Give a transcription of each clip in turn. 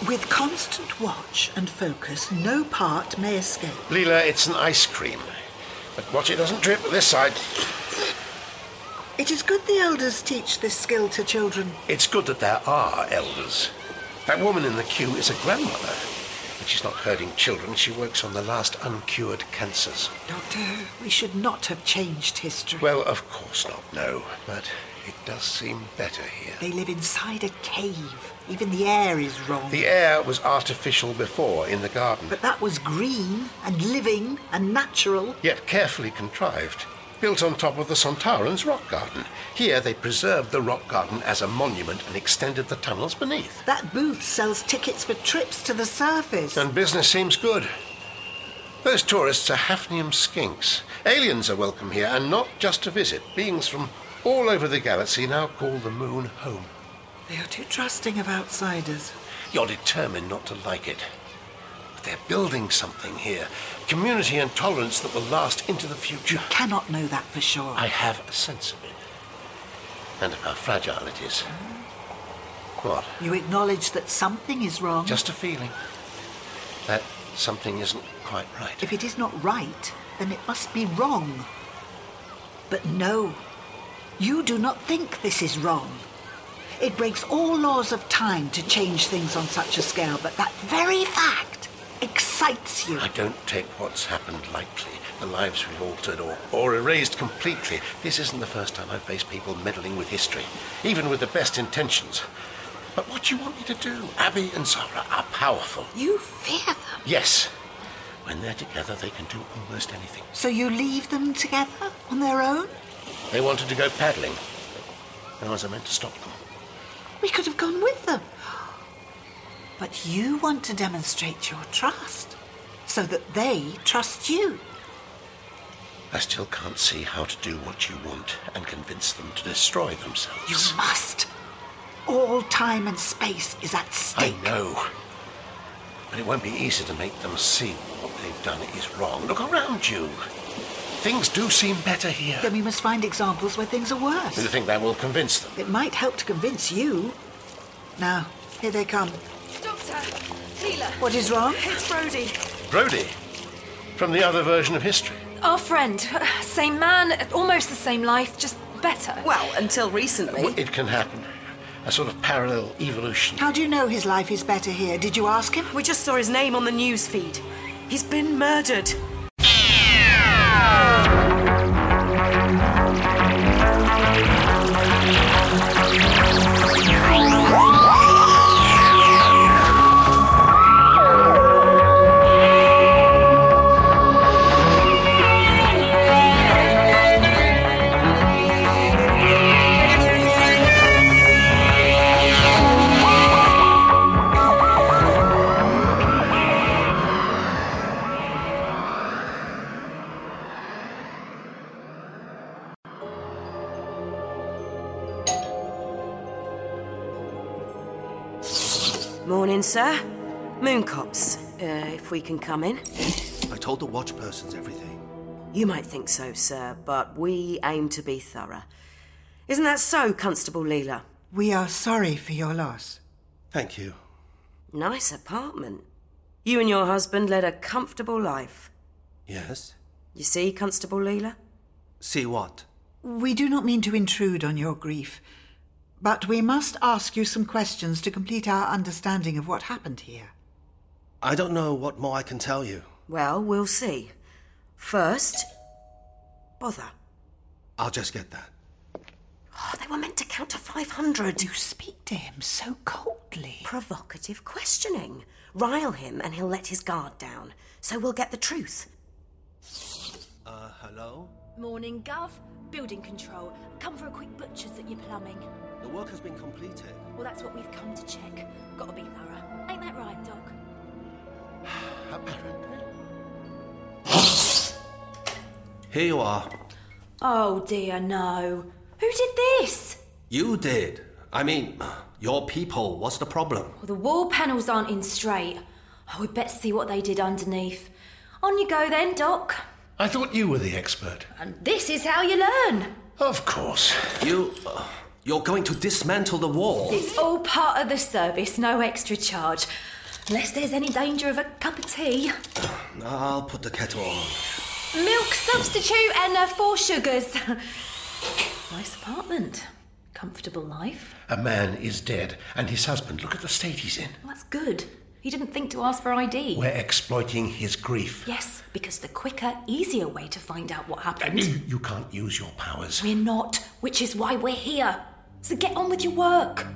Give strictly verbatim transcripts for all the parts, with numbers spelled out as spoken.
With constant watch and focus, no part may escape. Leela, it's an ice cream. But watch it doesn't drip this side. It is good the elders teach this skill to children. It's good that there are elders. That woman in the queue is a grandmother. But she's not herding children. She works on the last uncured cancers. Doctor, we should not have changed history. Well, of course not, no. But it does seem better here. They live inside a cave. Even the air is wrong. The air was artificial before in the garden. But that was green and living and natural. Yet carefully contrived. Built on top of the Sontarans' rock garden. Here they preserved the rock garden as a monument and extended the tunnels beneath. That booth sells tickets for trips to the surface. And business seems good. Those tourists are Hafnium skinks. Aliens are welcome here, and not just to visit. Beings from all over the galaxy now call the moon home. They are too trusting of outsiders. You're determined not to like it. But they're building something here. Community and tolerance that will last into the future. You cannot know that for sure. I have a sense of it. And of how fragile it is. What? You acknowledge that something is wrong. Just a feeling. That something isn't quite right. If it is not right, then it must be wrong. But no, you do not think this is wrong. It breaks all laws of time to change things on such a scale, but that very fact excites you. I don't take what's happened lightly. The lives we've altered or, or erased completely. This isn't the first time I've faced people meddling with history, even with the best intentions. But what do you want me to do? Abby and Zara are powerful. You fear them? Yes. When they're together, they can do almost anything. So you leave them together on their own? They wanted to go paddling. How was I meant to stop them? We could have gone with them. But you want to demonstrate your trust, so that they trust you. I still can't see how to do what you want and convince them to destroy themselves. You must. All time and space is at stake. I know. But it won't be easy to make them see what they've done is wrong. Look around you. Things do seem better here. Then we must find examples where things are worse. Do you think that will convince them? It might help to convince you. Now, here they come. Doctor, Leela. What is wrong? It's Brody. Brody? From the other version of history? Our friend. Same man, almost the same life, just better. Well, until recently. Well, it can happen. A sort of parallel evolution. How do you know his life is better here? Did you ask him? We just saw his name on the news feed. He's been murdered. Morning, sir. Mooncops, uh, if we can come in. I told the watch persons everything. You might think so, sir, but we aim to be thorough. Isn't that so, Constable Leela? We are sorry for your loss. Thank you. Nice apartment. You and your husband led a comfortable life. Yes? You see, Constable Leela? See what? We do not mean to intrude on your grief, but we must ask you some questions to complete our understanding of what happened here. I don't know what more I can tell you. Well, we'll see. First, bother. I'll just get that. Oh, they were meant to count to five hundred. You speak to him so coldly. Provocative questioning. Rile him and he'll let his guard down. So we'll get the truth. Uh, hello? Morning, Gov. Building control. Come for a quick butcher's at your plumbing. The work has been completed. Well, that's what we've come to check. Gotta be thorough. Ain't that right, Doc? Apparently. Here you are. Oh, dear, no. Who did this? You did. I mean, your people. What's the problem? Well, the wall panels aren't in straight. Oh, we'd better see what they did underneath. On you go then, Doc. I thought you were the expert. And this is how you learn. Of course. You... Uh, you're going to dismantle the wall? It's all part of the service, no extra charge. Unless there's any danger of a cup of tea. I'll put the kettle on. Milk substitute and uh, four sugars. Nice apartment. Comfortable life. A man is dead, and his husband, look at the state he's in. Well, that's good. He didn't think to ask for I D. We're exploiting his grief. Yes, because the quicker, easier way to find out what happened. You, you can't use your powers. We're not, which is why we're here. So get on with your work.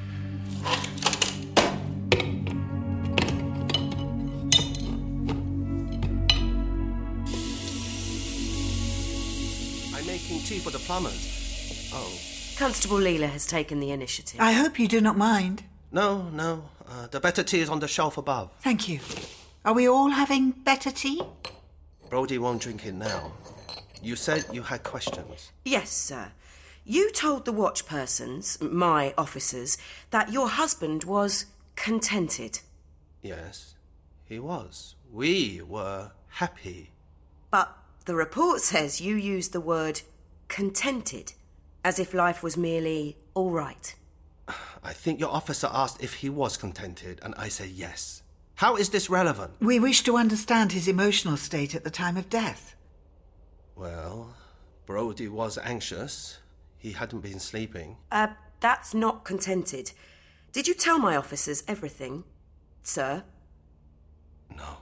I'm making tea for the plumbers. Oh. Constable Leela has taken the initiative. I hope you do not mind. No, no. Uh, the better tea is on the shelf above. Thank you. Are we all having better tea? Brody won't drink it now. You said you had questions. Yes, sir. You told the watch persons, my officers, that your husband was contented. Yes, he was. We were happy. But the report says you used the word contented, as if life was merely all right. I think your officer asked if he was contented, and I say yes. How is this relevant? We wish to understand his emotional state at the time of death. Well, Brody was anxious. He hadn't been sleeping. Uh, that's not contented. Did you tell my officers everything, sir? No.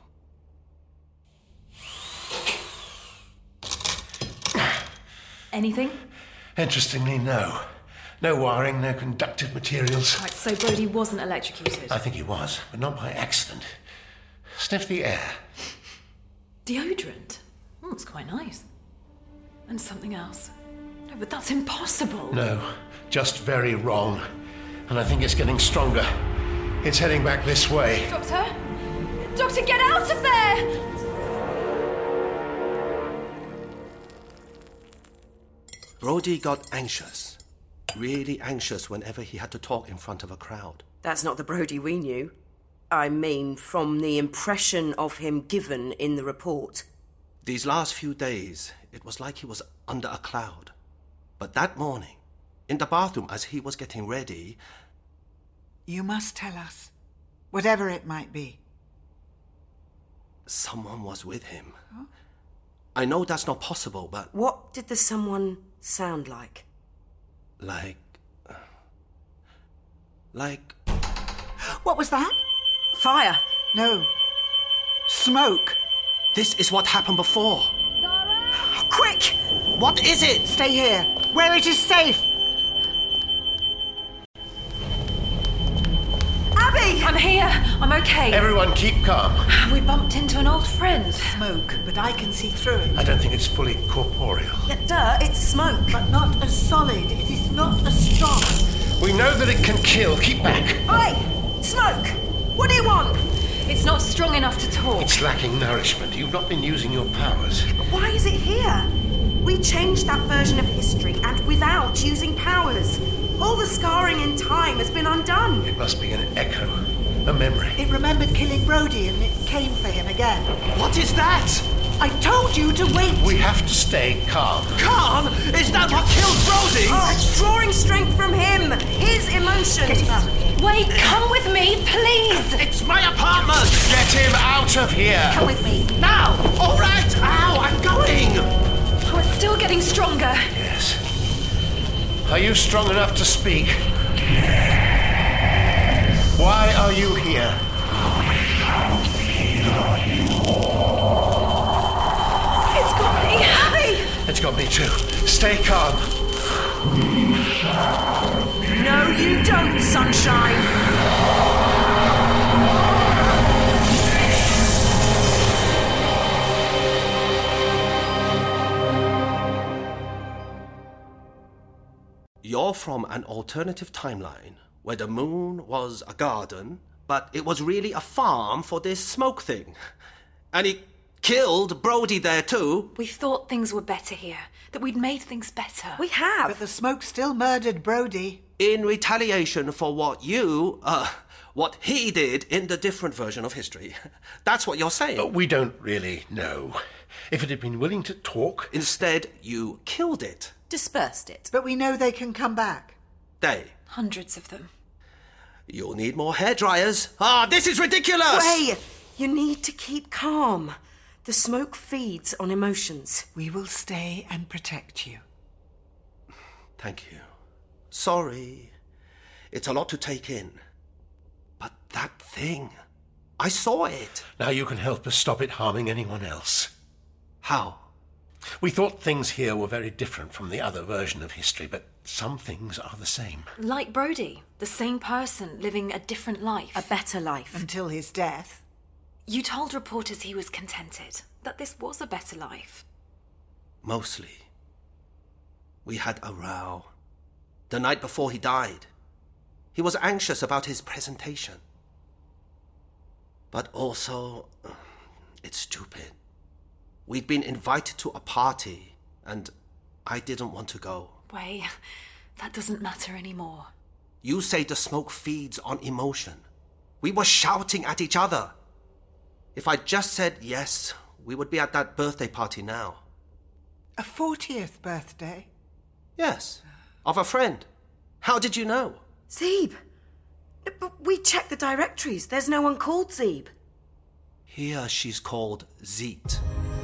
Anything? Interestingly, no. No wiring, no conductive materials. Right, so Brody wasn't electrocuted. I think he was, but not by accident. Sniff the air. Deodorant? Oh, it's quite nice. And something else. No, but that's impossible. No, just very wrong. And I think it's getting stronger. It's heading back this way. Doctor? Doctor, get out of there! Brody got anxious. Really anxious whenever he had to talk in front of a crowd. That's not the Brody we knew. I mean, from the impression of him given in the report. These last few days, it was like he was under a cloud. But that morning, in the bathroom as he was getting ready... You must tell us, whatever it might be. Someone was with him. Huh? I know that's not possible, but... What did the someone sound like? Like... Like... What was that? Fire. No. Smoke. This is what happened before. Zara? Quick! What is it? Stay here, where it is safe. Abby! I'm here. I'm okay. Everyone keep calm. We bumped into an old friend. Smoke, but I can see through it. I don't think it's fully corporeal. Yeah, duh, it's smoke. But not as solid. It is not as strong. We know that it can kill. Keep back. Oi! Smoke! What do you want? It's not strong enough to talk. It's lacking nourishment. You've not been using your powers. But why is it here? We changed that version of history, and without using powers. All the scarring in time has been undone. It must be an echo, a memory. It remembered killing Brody and it came for him again. What is that? I told you to wait. We have to stay calm. Calm? Is that what killed Brody? Oh, it's drawing strength from him. His emotions. Get him out of here. Wait, come with me, please. It's my apartment! Get him out of here! Come with me. Now! All right! Ow, I'm going! Oh, it's still getting stronger. Yes. Are you strong enough to speak? Why are you here? It's got me. Abby! It's got me too. Stay calm. No, you don't, sunshine. You're from an alternative timeline where the moon was a garden, but it was really a farm for this smoke thing. And he killed Brody there too. We thought things were better here, that we'd made things better. We have. But the smoke still murdered Brody. In retaliation for what you, uh, what he did in the different version of history. That's what you're saying. Uh, we don't really know. If it had been willing to talk... Instead, you killed it. Dispersed it. But we know they can come back. They. Hundreds of them. You'll need more hairdryers. Ah, this is ridiculous! Ray, you need to keep calm. The smoke feeds on emotions. We will stay and protect you. Thank you. Sorry. It's a lot to take in. But that thing, I saw it. Now you can help us stop it harming anyone else. How? We thought things here were very different from the other version of history, but some things are the same. Like Brody, the same person living a different life. A better life. Until his death. You told reporters he was contented, that this was a better life. Mostly. We had a row. The night before he died. He was anxious about his presentation. But also, it's stupid. We'd been invited to a party, and I didn't want to go. Wei, that doesn't matter anymore. You say the smoke feeds on emotion. We were shouting at each other. If I'd just said yes, we would be at that birthday party now. A fortieth birthday? Yes, of a friend. How did you know? Zeeb. But we checked the directories. There's no one called Zeeb. Here she's called Zeet.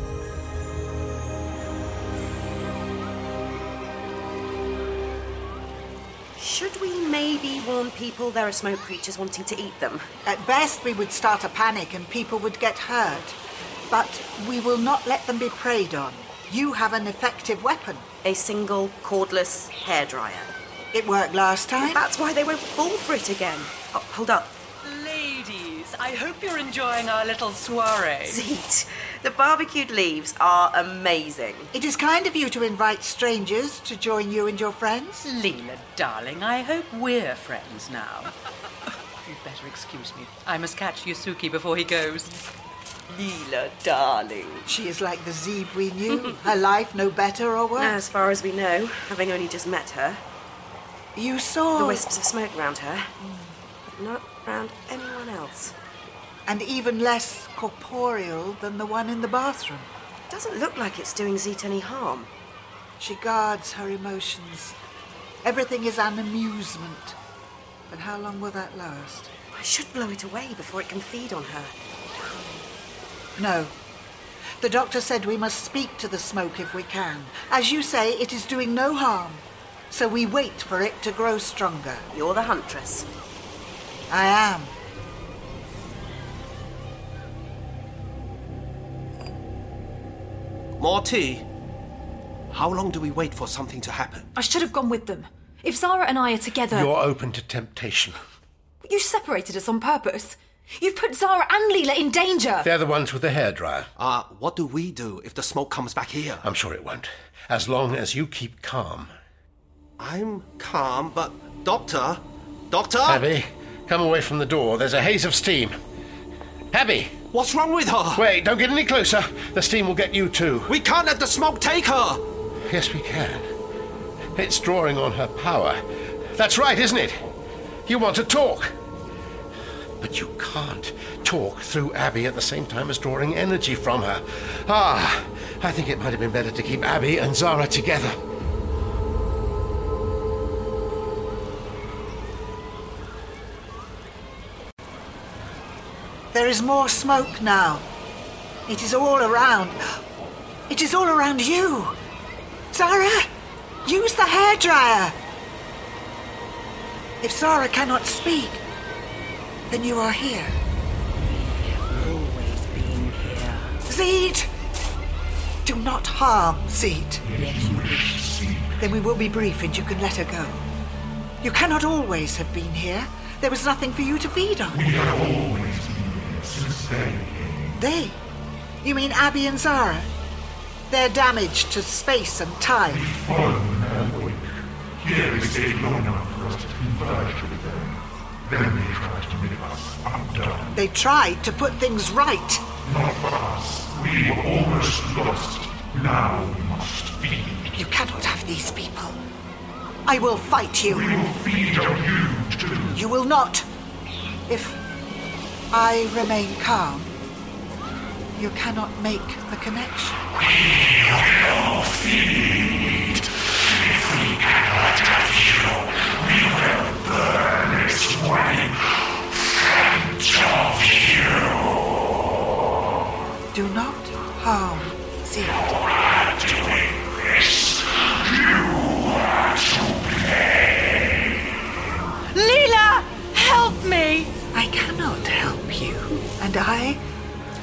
Should we maybe warn people there are smoke creatures wanting to eat them? At best, we would start a panic and people would get hurt. But we will not let them be preyed on. You have an effective weapon. A single cordless hairdryer. It worked last time. That's why they won't fall for it again. Oh, hold up. Ladies, I hope you're enjoying our little soiree. Zeet, the barbecued leaves are amazing. It is kind of you to invite strangers to join you and your friends. Leela, darling, I hope we're friends now. You'd better excuse me. I must catch Yusuke before he goes. Leela, darling. She is like the Zeeb we knew. Her life no better or worse. As far as we know, having only just met her. You saw... The wisps of smoke round her, but not round anyone else. And even less corporeal than the one in the bathroom. Doesn't look like it's doing Zeet any harm. She guards her emotions. Everything is an amusement. But how long will that last? I should blow it away before it can feed on her. No. The doctor said we must speak to the smoke if we can. As you say, it is doing no harm. So we wait for it to grow stronger. You're the huntress. I am. More tea? How long do we wait for something to happen? I should have gone with them. If Zara and I are together... You're open to temptation. You separated us on purpose. You've put Zara and Leela in danger. They're the ones with the hairdryer. Uh, what do we do if the smoke comes back here? I'm sure it won't. As long as you keep calm. I'm calm, but... Doctor? Doctor? Abby, come away from the door. There's a haze of steam. Abby! What's wrong with her? Wait, don't get any closer. The steam will get you too. We can't let the smoke take her! Yes, we can. It's drawing on her power. That's right, isn't it? You want to talk. But you can't talk through Abby at the same time as drawing energy from her. Ah, I think it might have been better to keep Abby and Zara together. There is more smoke now. It is all around. It is all around you. Zara, use the hairdryer. If Zara cannot speak, then you are here. Always been here. Zeet! Do not harm Zeet. Yet you wish to see. Then we will be brief and you can let her go. You cannot always have been here. There was nothing for you to feed on. We have always been here since they came. They? You mean Abby and Zara? They're damaged to space and time. We've fallen their wake. Here they stayed long enough for us to converge with them. Then they tried to make us undone. They tried to put things right. Not for us. We were almost lost. Now we must feed. You cannot have these people. I will fight you. We will feed on you too. You will not. If I remain calm, you cannot make the connection. We will feed. If we cannot have you, we will burn its way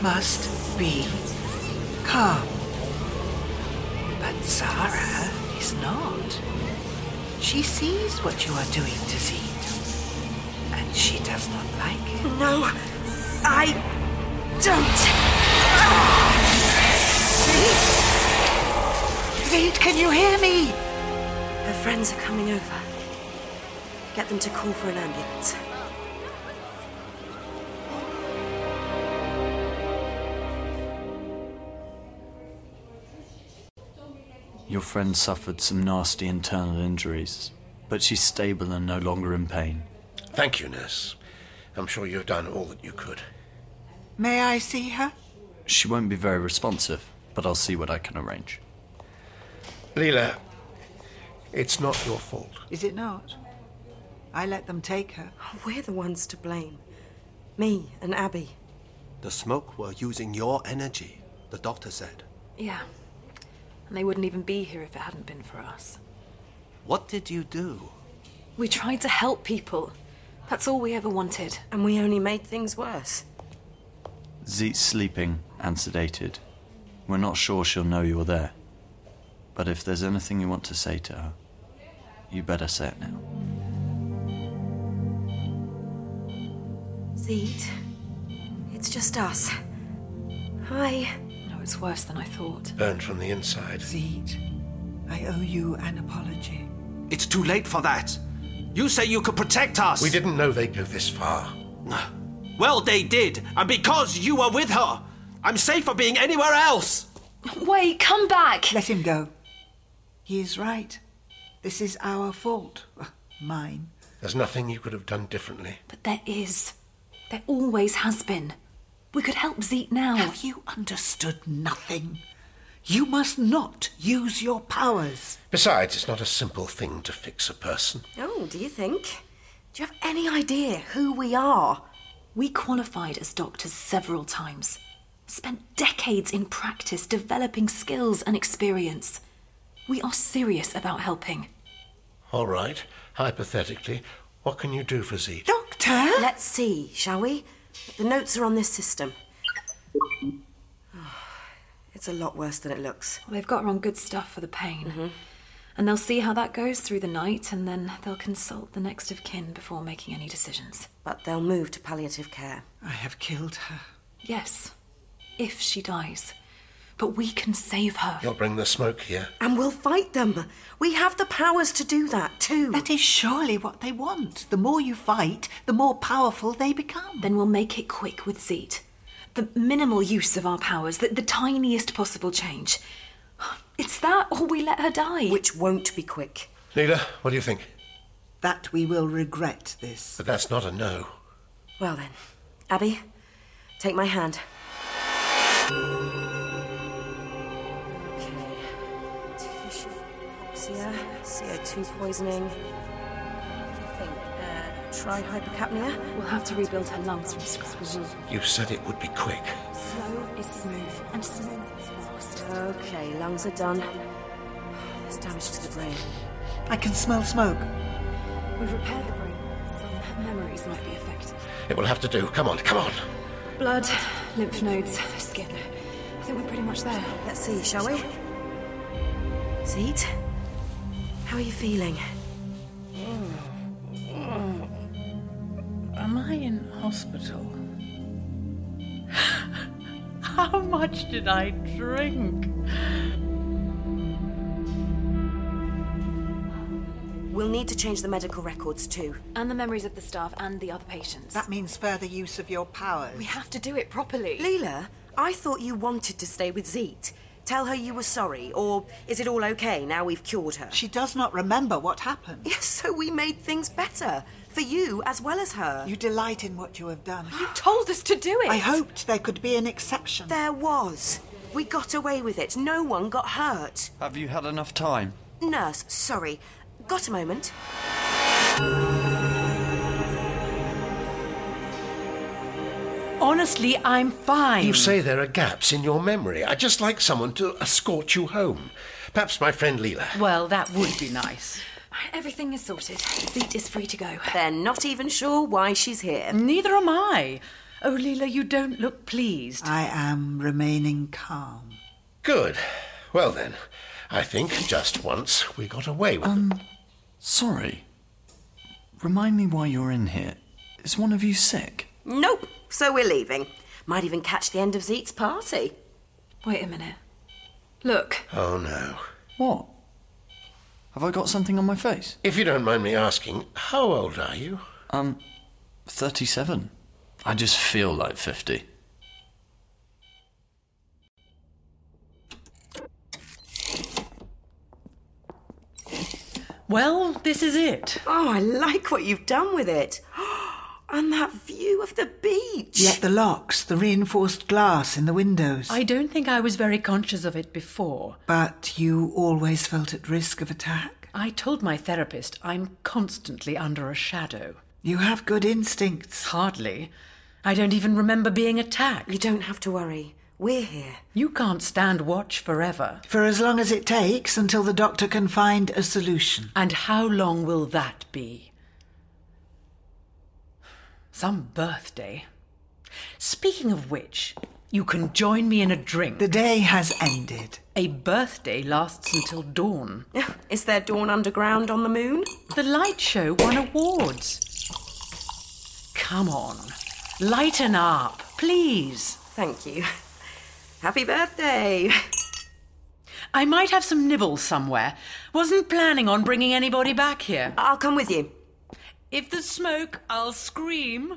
must be calm. But Zara is not. She sees what you are doing to Zeke, and she does not like it. No, I don't. Zeke? Zeke, can you hear me? Her friends are coming over. Get them to call for an ambulance. Your friend suffered some nasty internal injuries, but she's stable and no longer in pain. Thank you, nurse. I'm sure you've done all that you could. May I see her? She won't be very responsive, but I'll see what I can arrange. Leela, it's not your fault. Is it not? I let them take her. We're the ones to blame. Me and Abby. The smoke were using your energy, the doctor said. Yeah. And they wouldn't even be here if it hadn't been for us. What did you do? We tried to help people. That's all we ever wanted. And we only made things worse. Zeet's sleeping and sedated. We're not sure she'll know you're there. But if there's anything you want to say to her, you better say it now. Zeet, it's just us. Hi. No, it's worse than I thought. Burned from the inside. Zeke, I owe you an apology. It's too late for that. You say you could protect us. We didn't know they'd go this far. Well, they did, and because you were with her, I'm safer being anywhere else. Wait, come back! Let him go. He is right. This is our fault. Mine. There's nothing you could have done differently. But there is. There always has been. We could help Zeke now. Have you understood nothing? You must not use your powers. Besides, it's not a simple thing to fix a person. Oh, do you think? Do you have any idea who we are? We qualified as doctors several times. Spent decades in practice developing skills and experience. We are serious about helping. All right. Hypothetically, what can you do for Zeke? Doctor? Let's see, shall we? The notes are on this system. It's a lot worse than it looks. Well, they've got her on good stuff for the pain. Mm-hmm. And they'll see how that goes through the night, and then they'll consult the next of kin before making any decisions. But they'll move to palliative care. I have killed her. Yes, if she dies. But we can save her. You'll bring the smoke here. And we'll fight them. We have the powers to do that, too. That is surely what they want. The more you fight, the more powerful they become. Then we'll make it quick with Zeet. The minimal use of our powers, the, the tiniest possible change. It's that, or we let her die. Which won't be quick. Leela, what do you think? That we will regret this. But that's not a no. Well then, Abby, take my hand. Okay. Tissue hypoxia, C O two poisoning. What do you think? Uh, try hypercapnia? We'll have to rebuild her lungs from scratch. You said it would be quick. Slow is smooth, and smooth is fast. Okay, lungs are done. There's damage to the brain. I can smell smoke. We've repaired the brain. Some memories might be affected. It will have to do. Come on, come on. Blood, lymph nodes, skin. I think we're pretty much there. Let's see, shall we? Zeet, how are you feeling? Am I in hospital? How much did I drink? We'll need to change the medical records too. And the memories of the staff and the other patients. That means further use of your powers. We have to do it properly. Leela, I thought you wanted to stay with Zeet. Tell her you were sorry, or is it all okay now we've cured her? She does not remember what happened. Yes, so we made things better. For you as well as her. You delight in what you have done. You told us to do it. I hoped there could be an exception. There was. We got away with it. No one got hurt. Have you had enough time? Nurse, sorry. Got a moment? Honestly, I'm fine. You say there are gaps in your memory. I'd just like someone to escort you home. Perhaps my friend Leela. Well, that would be nice. Everything is sorted. Zeet is free to go. They're not even sure why she's here. Neither am I. Oh, Leela, you don't look pleased. I am remaining calm. Good. Well then, I think just once we got away with Um, it. sorry. Remind me why you're in here. Is one of you sick? Nope, so we're leaving. Might even catch the end of Zeet's party. Wait a minute. Look. Oh no. What? Have I got something on my face? If you don't mind me asking, how old are you? Um, thirty-seven. I just feel like fifty. Well, this is it. Oh, I like what you've done with it. And that view of the beach. Yet the locks, the reinforced glass in the windows. I don't think I was very conscious of it before. But you always felt at risk of attack? I told my therapist I'm constantly under a shadow. You have good instincts. Hardly. I don't even remember being attacked. You don't have to worry. We're here. You can't stand watch forever. For as long as it takes until the doctor can find a solution. And how long will that be? Some birthday. Speaking of which, you can join me in a drink. The day has ended. A birthday lasts until dawn. Is there dawn underground on the moon? The light show won awards. Come on, lighten up, please. Thank you. Happy birthday. I might have some nibbles somewhere. Wasn't planning on bringing anybody back here. I'll come with you. If there's smoke, I'll scream.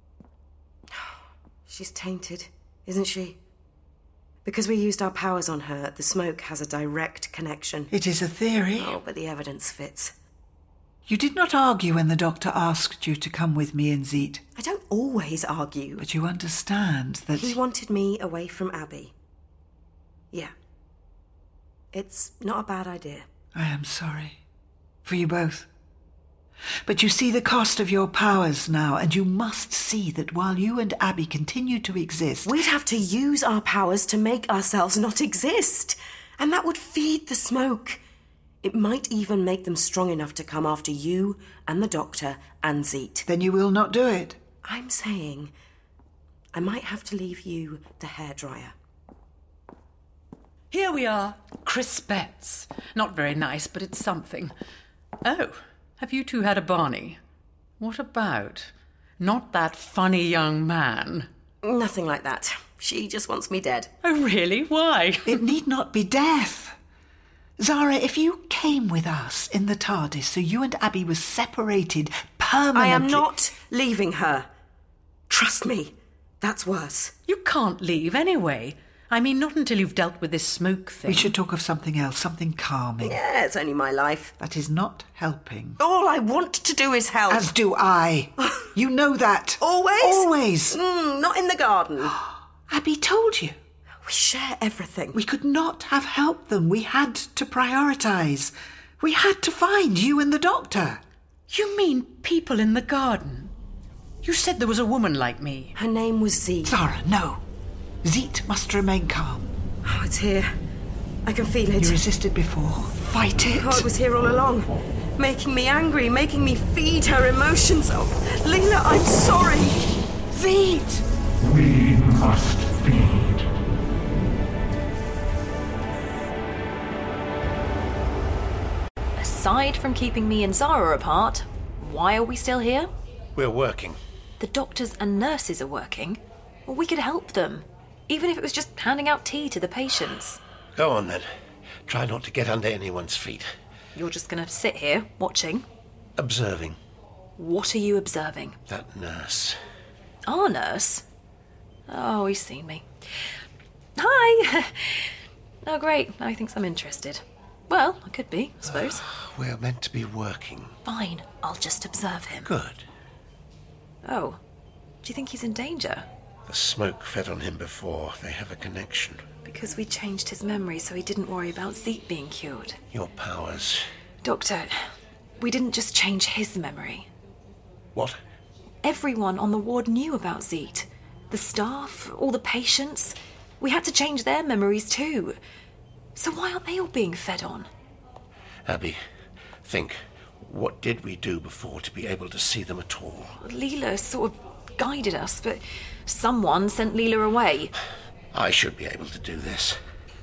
She's tainted, isn't she? Because we used our powers on her, the smoke has a direct connection. It is a theory. Oh, but the evidence fits. You did not argue when the doctor asked you to come with me and Zeet. I don't always argue. But you understand that... He wanted me away from Abby. Yeah. It's not a bad idea. I am sorry. For you both. But you see the cost of your powers now, and you must see that while you and Abby continue to exist... We'd have to use our powers to make ourselves not exist. And that would feed the smoke. It might even make them strong enough to come after you and the doctor and Zeet. Then you will not do it. I'm saying I might have to leave you the hairdryer. Here we are, crispettes. Not very nice, but it's something. Oh, have you two had a Barney? What about? Not that funny young man. Nothing like that. She just wants me dead. Oh, really? Why? It need not be death. Zara, if you came with us in the TARDIS so you and Abby were separated permanently... I am not leaving her. Trust me, that's worse. You can't leave anyway. I mean, not until you've dealt with this smoke thing. We should talk of something else, something calming. Yeah, it's only my life. That is not helping. All I want to do is help. As do I. You know that. Always? Always. Mm, not in the garden. Abby told you. We share everything. We could not have helped them. We had to prioritise. We had to find you and the doctor. You mean people in the garden? You said there was a woman like me. Her name was Zeet. Zara, no. Zeet must remain calm. Oh, it's here. I can feel it. You resisted before. Fight it. Oh, it was here all along. Making me angry, making me feed her emotions. Oh, Leela, I'm sorry. Zeet! We must feed. Aside from keeping me and Zara apart, why are we still here? We're working. The doctors and nurses are working. Well, we could help them, even if it was just handing out tea to the patients. Go on then. Try not to get under anyone's feet. You're just going to sit here, watching. Observing. What are you observing? That nurse. Our nurse? Oh, he's seen me. Hi! Oh, great. Now he thinks I'm interested. Well, I could be, I suppose. We're meant to be working. Fine, I'll just observe him. Good. Oh, do you think he's in danger? The smoke fed on him before. They have a connection. Because we changed his memory so he didn't worry about Zeet being cured. Your powers. Doctor, we didn't just change his memory. What? Everyone on the ward knew about Zeet. The staff, all the patients. We had to change their memories too. So why aren't they all being fed on? Abby, think. What did we do before to be able to see them at all? Leela sort of guided us, but someone sent Leela away. I should be able to do this.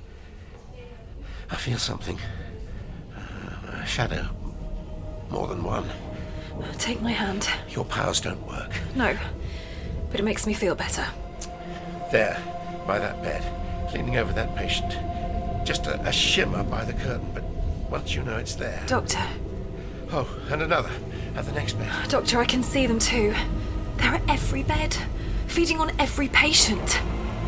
I feel something. Uh, a shadow. More than one. Take my hand. Your powers don't work. No, but it makes me feel better. There, by that bed, leaning over that patient. Just a, a shimmer by the curtain, but once you know it's there... Doctor. Oh, and another, at the next bed. Doctor, I can see them too. They're at every bed, feeding on every patient.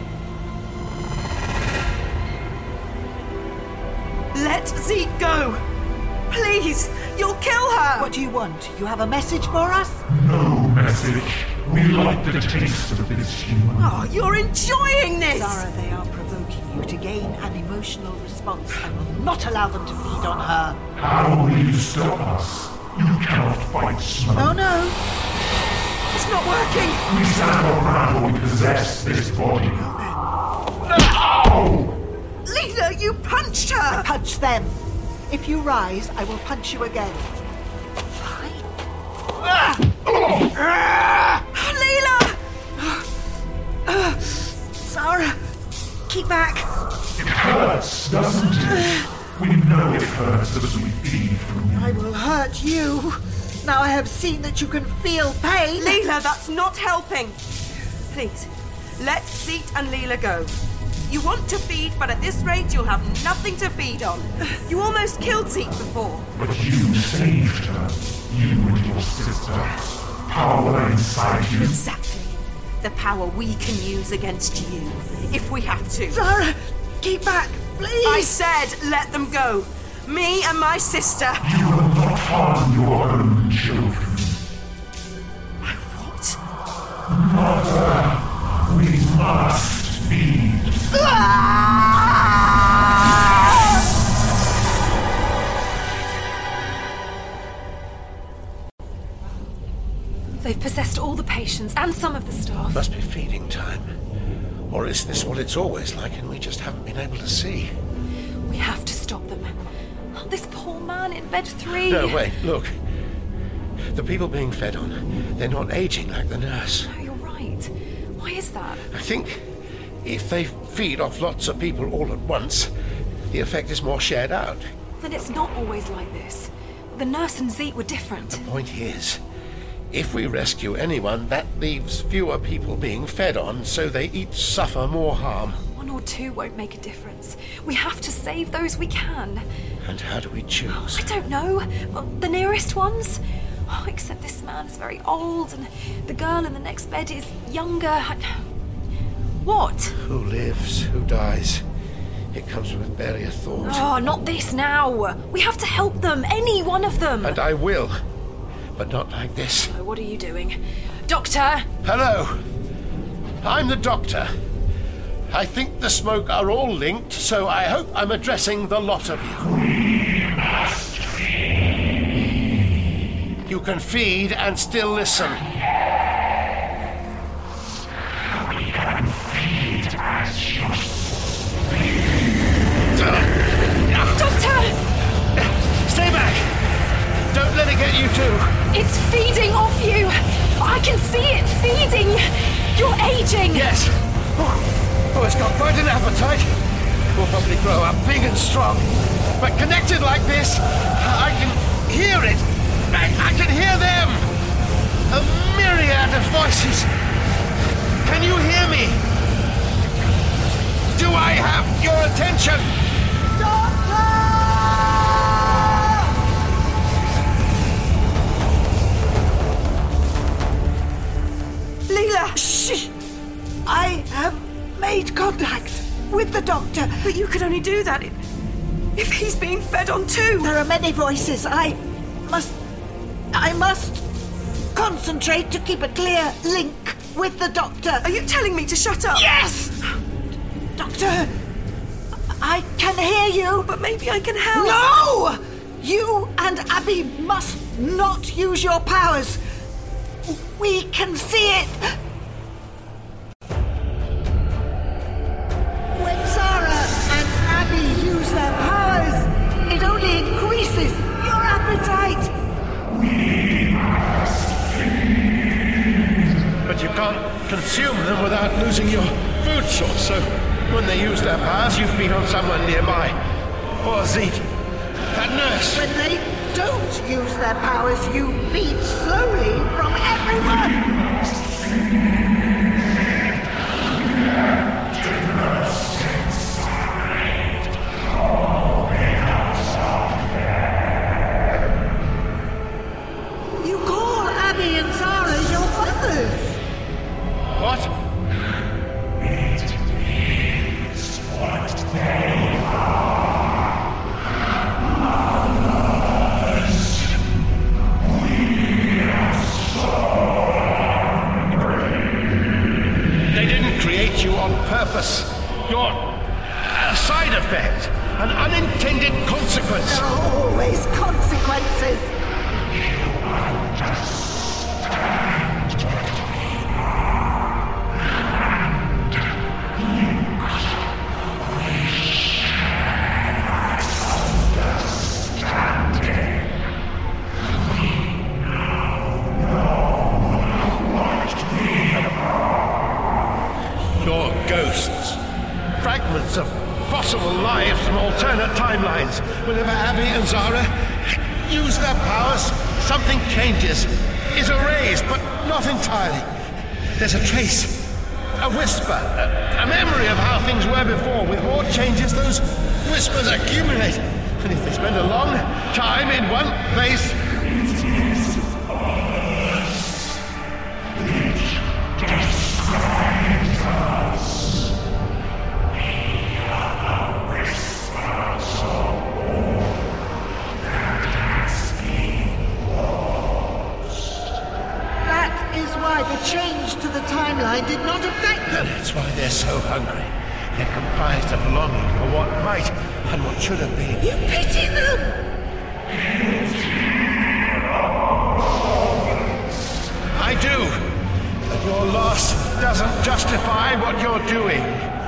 Let Zeke go! Please! You'll kill her! What do you want? You have a message for us? No message. We like the taste of this human. Oh, you're enjoying this! Zara, they are provoking you to gain an emotional response. I will not allow them to feed on her. How will you stop us? You cannot fight smoke. Oh no! It's not working! We stand around or we possess this body. Ow! Leela, you punched her! I punch them. If you rise, I will punch you again. Fine. Leela! Zara, keep back. It hurts, doesn't it? We know it hurts as we feed from you. I will hurt you. Now I have seen that you can feel pain. Leela, that's not helping. Please, let Zeke and Leela go. You want to feed, but at this rate you'll have nothing to feed on. You almost killed Zeke before. But you saved her. You and your sister. Power inside you. Exactly. The power we can use against you, if we have to. Zara, keep back, please. I said let them go. Me and my sister. You will not harm your own children. My what? Mother, we must feed. They've possessed all the patients and some of the staff. Must be feeding time. Or is this what it's always like and we just haven't been able to see? We have to stop them. Oh, this poor man in bed three. No, wait, look. The people being fed on, they're not aging like the nurse. No, you're right. Why is that? I think if they feed off lots of people all at once, the effect is more shared out. Then it's not always like this. The nurse and Zeke were different. The point is, if we rescue anyone, that leaves fewer people being fed on, so they each suffer more harm. One or two won't make a difference. We have to save those we can. And how do we choose? I don't know. Well, the nearest ones? Oh, except this man is very old, and the girl in the next bed is younger. I... What? Who lives? Who dies? It comes with barely a thought. Oh, not this now. We have to help them. Any one of them. And I will. But not like this. Oh, what are you doing? Doctor! Hello. I'm the doctor. I think the smoke are all linked, so I hope I'm addressing the lot of you. We must feed. You can feed and still listen. We can feed as you speak. Doctor! Stay back! Don't let it get you too. It's feeding off you. I can see it feeding. You're aging. Yes. Oh, oh, it's got quite an appetite. We'll probably grow up big and strong. But connected like this, I can hear it. I, I can hear them. A myriad of voices. Can you hear me? Do I have your attention? Leela! Shh! I have made contact with the doctor. But you could only do that if he's being fed on too. There are many voices. I must... I must concentrate to keep a clear link with the doctor. Are you telling me to shut up? Yes! Doctor, I can hear you. But maybe I can help. No! You and Abby must not use your powers. We can see it. When Zara and Abby use their powers, it only increases your appetite. We must feed. But you can't consume them without losing your food source. So when they use their powers, you feed on someone nearby. Or Zeet, that nurse. When they don't use their powers, you feed slowly from everyone. You call Abby and Zara your mothers. What? It is what they are. Mothers. We are so hungry. They didn't create you on purpose. You're a side effect, an unintended consequence. There are always consequences. You're ghosts. Fragments of possible lives from alternate timelines. Whenever Abby and Zara use their powers, something changes, is erased, but not entirely. There's a trace, a whisper, a, a memory of how things were before. With more changes, those whispers accumulate. And if they spend a long time in one place, That is why the change to the timeline did not affect them. that's why they're so hungry. They're comprised of longing for what might and what should have been. You pity them. I do. But your loss doesn't justify what you're doing.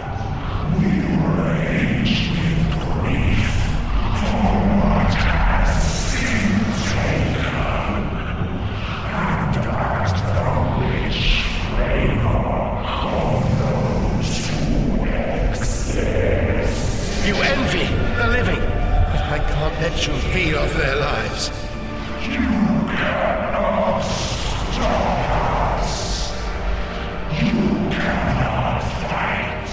You envy the living, but I can't let you feed off their lives. You cannot stop us. You cannot fight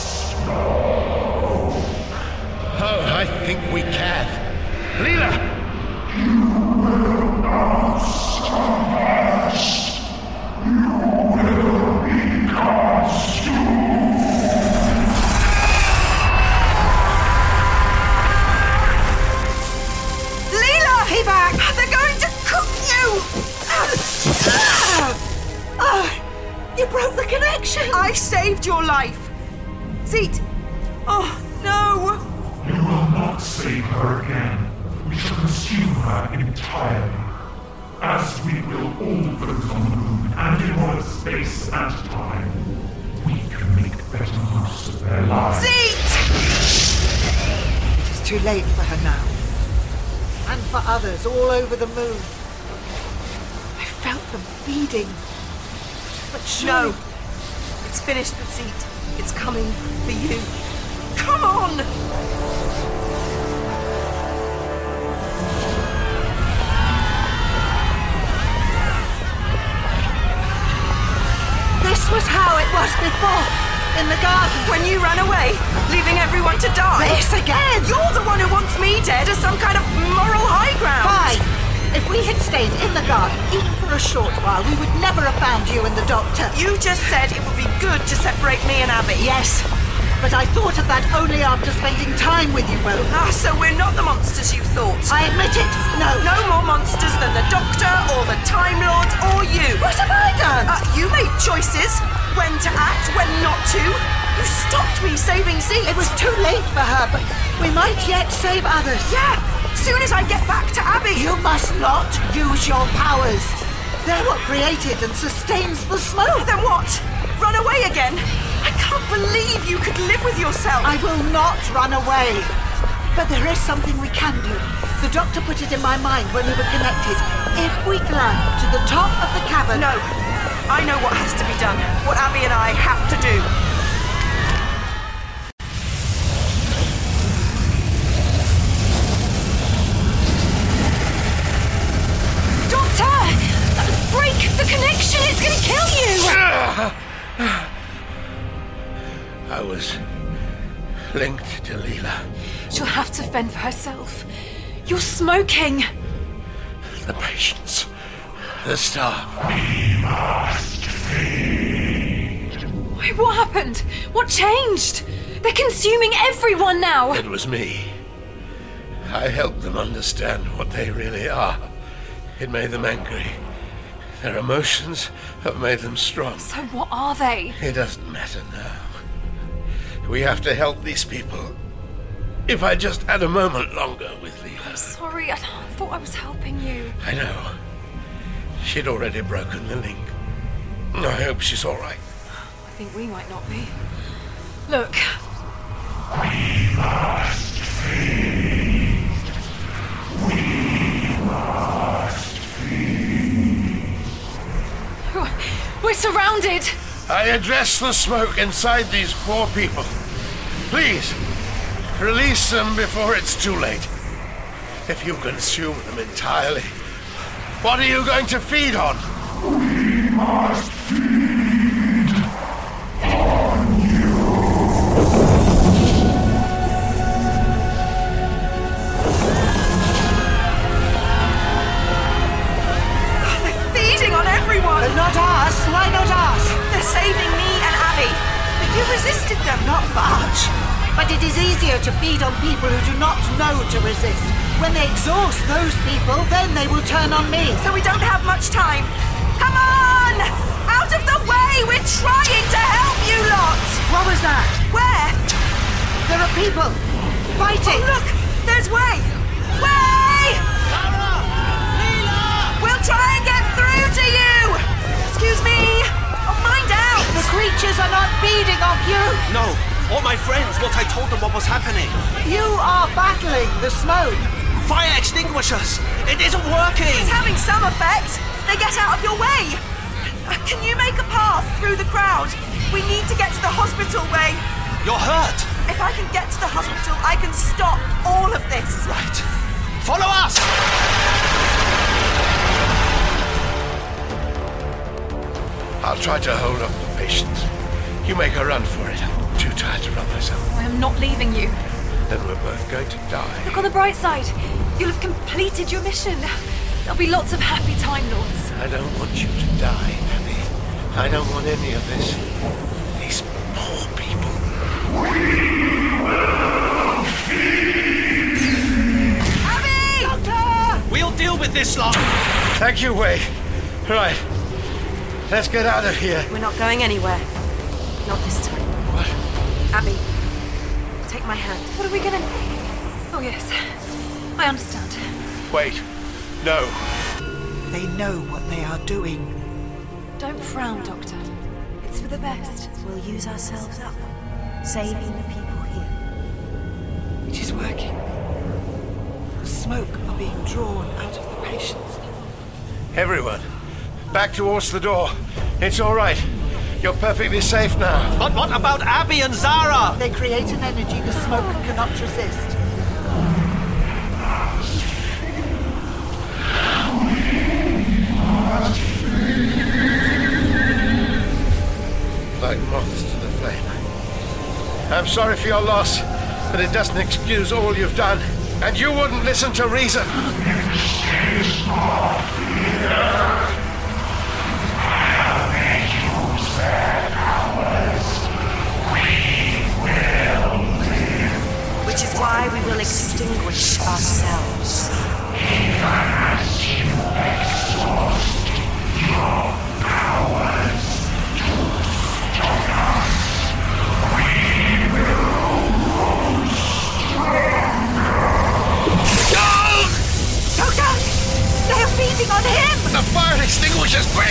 snow. Oh, I think we can. Leela! You will not stop us. You will be consumed. Payback! They're going to cook you! Oh, you broke the connection. I saved your life! Zeet! Oh, no! You will not save her again. We shall consume her entirely. As we will all those on the moon and in all space and time. We can make better use of their lives. Zeet! It is too late for her now. And for others all over the moon. I felt them feeding. But surely... No. It's finished with Zeet. It's coming for you. Come on! This was how it was before. In the garden. When you ran away, leaving everyone to die. This again. You're the one who wants me dead as some kind of moral high ground. Fine. If we had stayed in the garden, even for a short while, we would never have found you and the doctor. You just said it would be good to separate me and Abby. Yes, but I thought of that only after spending time with you both. Ah, so we're not the monsters you thought. I admit it. No. No more monsters than the Doctor or the Time Lord or you. What have I done? Uh, you made choices. When to act, when not to. You stopped me saving Zeet. It was too late for her, but we might yet save others. Yeah, soon as I get back to Abby. You must not use your powers. They're what created and sustains the smoke. Then what? Run away again? I can't believe you could live with yourself. I will not run away. But there is something we can do. The doctor put it in my mind when we were connected. If we climb to the top of the cavern... No. I know what has to be done. What Abby and I have to do. Break the connection! It's gonna kill you! I was linked to Leela. She'll have to fend for herself. You're smoking! The patients, the staff. We must feed. Wait, what happened? What changed? They're consuming everyone now! It was me. I helped them understand what they really are. It made them angry. Their emotions have made them strong. So what are they? It doesn't matter now. We have to help these people. If I just had a moment longer with Leela. I'm sorry, I thought I was helping you. I know. She'd already broken the link. I hope she's all right. I think we might not be. Look. We must feed. We must feed. We're surrounded! I address the smoke inside these poor people. Please, release them before it's too late. If you consume them entirely, what are you going to feed on? We must feed on you. They're feeding on everyone! But not us. Why not us? They're saving me and Abby. But you resisted them. Not much. But it is easier to feed on people who do not know to resist. When they exhaust those people, then they will turn on me. So we don't have much time. Come on! Out of the way! We're trying to help you lot! What was that? Where? There are people fighting. Oh, look! There's Way! Way! Sarah! Leela! We'll try and get through to you! Excuse me! Oh, mind out! The creatures are not feeding off you. No, all my friends, what I told them what was happening. You are battling the smoke. Fire extinguishers! It isn't working! It's having some effect. They get out of your way. Uh, Can you make a path through the crowd? We need to get to the hospital, Way. You're hurt! If I can get to the hospital, I can stop all of this. Right. Follow us! I'll try to hold up the patients. You make a run for it. I'm too tired to run myself. I am not leaving you. Then we're both going to die. Look on the bright side. You'll have completed your mission. There'll be lots of happy Time Lords. I don't want you to die, Abby. I don't want any of this. These poor people. Abby! Doctor! We'll deal with this lot! Thank you, Way. Right. Let's get out of here. We're not going anywhere. Not this time. What? Abby, take my hand. What are we gonna... Oh, yes. I understand. Wait. No. They know what they are doing. Don't frown, Doctor. It's for the best. We'll use ourselves up, saving the people here. It is working. The smoke are being drawn out of the patients. Everyone, back towards the door. It's all right. You're perfectly safe now. But what about Abby and Zara? They create an energy the smoke cannot resist. Like moths to the flame. I'm sorry for your loss, but it doesn't excuse all you've done. And you wouldn't listen to reason. Which is why we will extinguish ourselves. Doctor! They are feeding on him! The fire extinguishers, quick!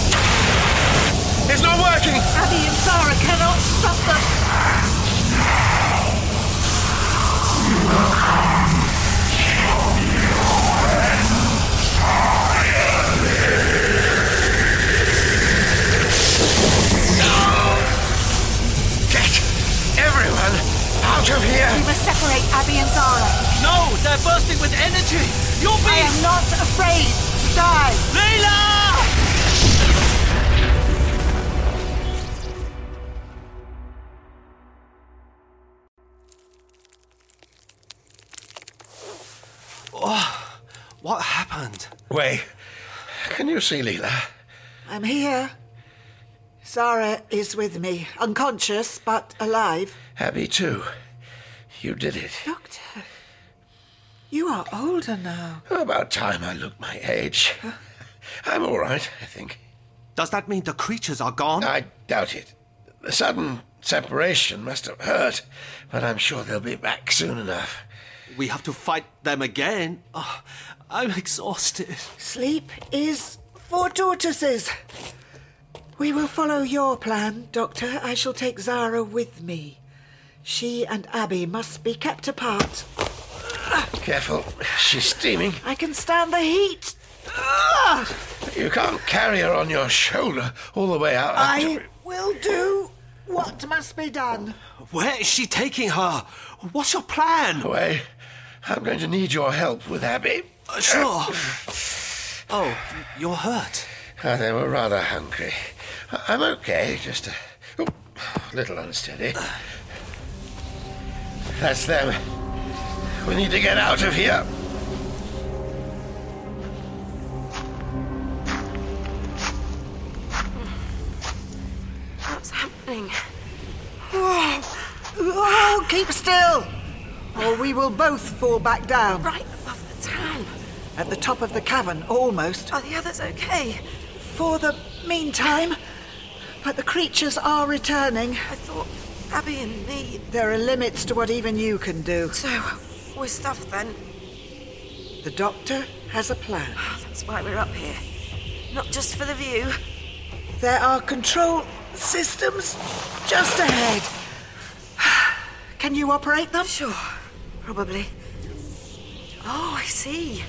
It's not working! Abby and Zara cannot stop them. with energy. You'll be... I am not afraid to die. Layla! Oh, what happened? Wei, can you see Leela? I'm here. Zara is with me, unconscious but alive. Abby too. You did it. Doctor, you are older now. About time I looked my age. I'm all right, I think. Does that mean the creatures are gone? I doubt it. The sudden separation must have hurt, but I'm sure they'll be back soon enough. We have to fight them again. Oh, I'm exhausted. Sleep is for tortoises. We will follow your plan, Doctor. I shall take Zara with me. She and Abby must be kept apart. Careful, she's steaming. I can stand the heat. You can't carry her on your shoulder all the way out. I will do what must be done. Where is she taking her? What's your plan? Wei, I'm going to need your help with Abby. Uh, sure. Oh, you're hurt. Oh, they were rather hungry. I'm okay, just a oh, little unsteady. That's them. We need to get out of here. What's happening? Oh, oh, keep still, or we will both fall back down. Right above the town. At the top of the cavern, almost. Are the others okay? For the meantime, but the creatures are returning. I thought Abby and me... There are limits to what even you can do. So, we're stuffed then? The Doctor has a plan. Oh, that's why we're up here. Not just for the view. There are control systems just ahead. Can you operate them? Sure, probably. Oh, I see.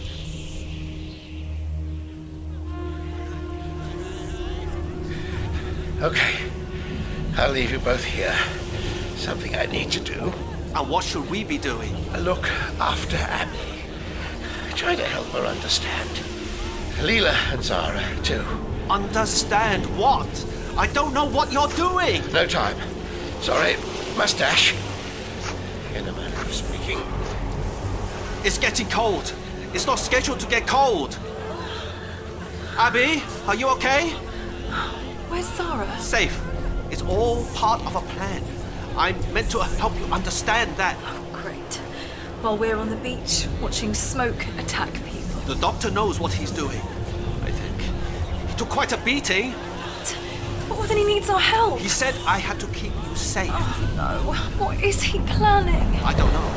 Okay, I'll leave you both here. Something I need to do. And what should we be doing? Look after Abby. Try to help her understand. Leela and Zara, too. Understand what? I don't know what you're doing. No time. Sorry, mustache. In a manner of speaking. It's getting cold. It's not scheduled to get cold. Abby, are you okay? Where's Zara? Safe. It's all part of a plan. I'm meant to help you understand that. Oh, great. While we're on the beach, watching smoke attack people. The Doctor knows what he's doing, I think. He took quite a beating. But well, then he needs our help. He said I had to keep you safe. Oh, no. What is he planning? I don't know.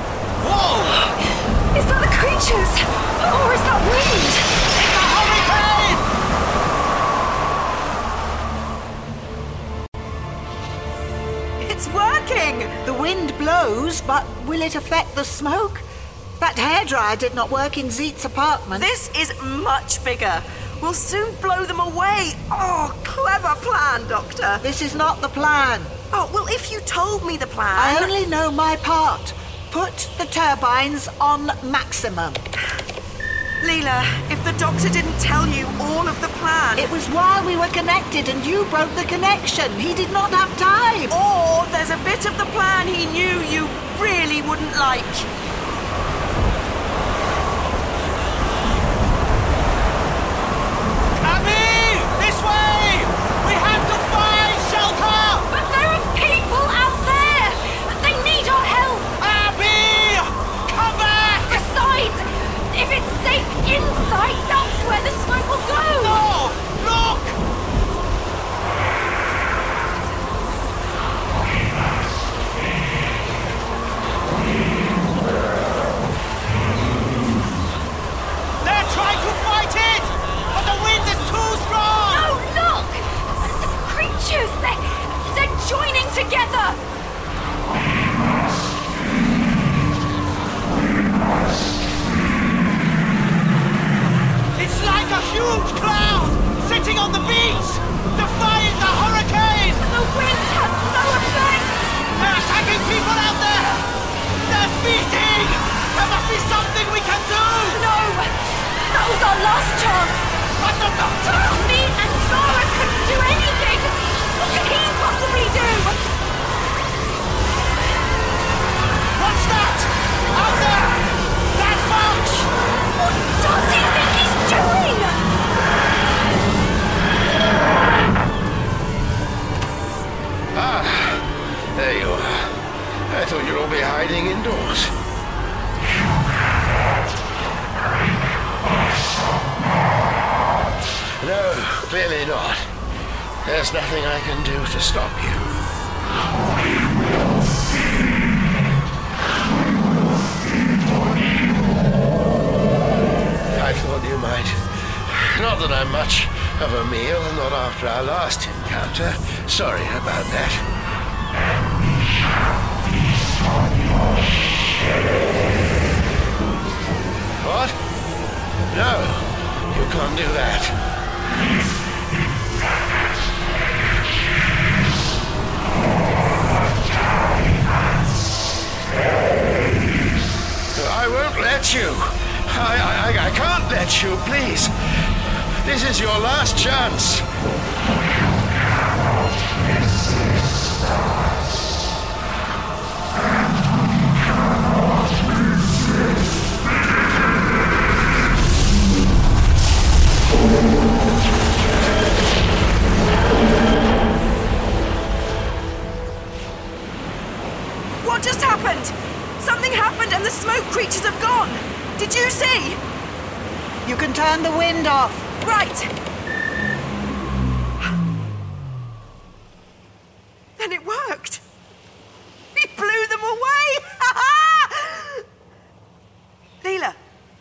Whoa! Is that the creatures? Or is that wind? It's a hurricane! It's working! The wind blows, but will it affect the smoke? That hairdryer did not work in Zeet's apartment. This is much bigger. We'll soon blow them away. Oh, clever plan, Doctor. This is not the plan. Oh, well, if you told me the plan... I only know my part. Put the turbines on maximum. Leela, if the Doctor didn't tell you all of the plan... It was while we were connected and you broke the connection. He did not have time. Or there's a bit of the plan he knew you really wouldn't like. Abby! This way! We have to find shelter! But there are people out there! They need our help! Abby! Come back! Besides, if it's safe inside, that's where the smoke will go! No! Look! They're trying to fight it! But the wind is too strong! No, look! The creatures, they're, they're joining together! It's like a huge cloud sitting on the beach, defying the hurricane! The wind has no effect! They're attacking people out there! They're feeding! There must must be something we can do! No! That was our last chance! But the doctor! Me and Zara couldn't do anything! What could he possibly do? What's that? Out there! That box! What does he think he's doing? Ah, there you are. I thought you'd all be hiding indoors. No, clearly not. There's nothing I can do to stop you. I thought you might. Not that I'm much of a meal, not after our last encounter. Sorry about that. What? No, you can't do that. I won't let you. I, I, I can't let you, please. This is your last chance. What just happened? Something happened and the smoke creatures have gone. Did you see? You can turn the wind off. Right. Then it worked. We blew them away. Leela.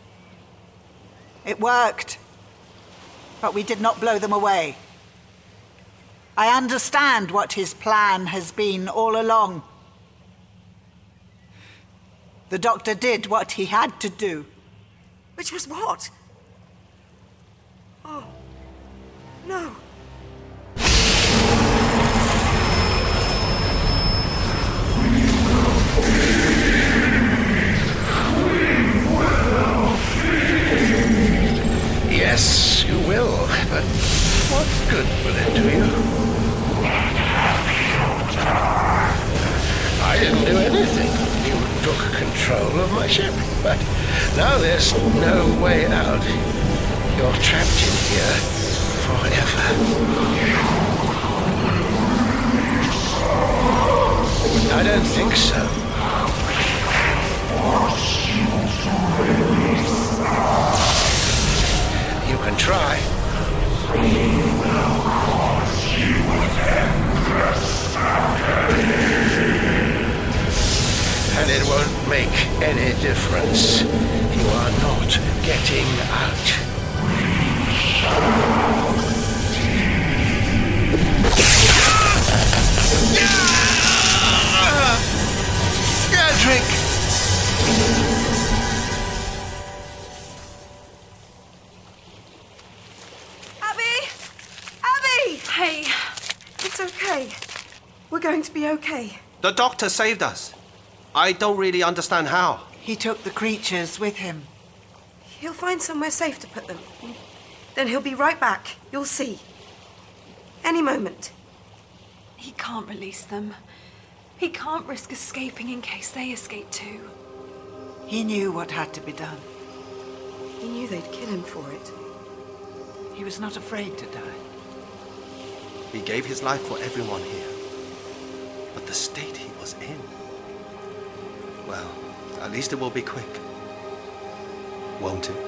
It worked. But we did not blow them away. I understand what his plan has been all along. The doctor did what he had to do. Which was what? Oh, no. Yes, you will, but what good will it do you? I didn't do anything. You took control of my ship, but now there's no way out. You're trapped in here forever. I don't think so. You can try. And it won't make any difference. You are not getting out. Godric! Abby! Abby! Hey, It's okay. We're going to be okay. The doctor saved us. I don't really understand how. He took the creatures with him. He'll find somewhere safe to put them. Then he'll be right back. You'll see. Any moment. he can't release them. He can't risk escaping in case they escape too. He knew what had to be done. He knew they'd kill him for it. He was not afraid to die. He gave his life for everyone here. But the state he was in... Well, at least it will be quick. Won't it?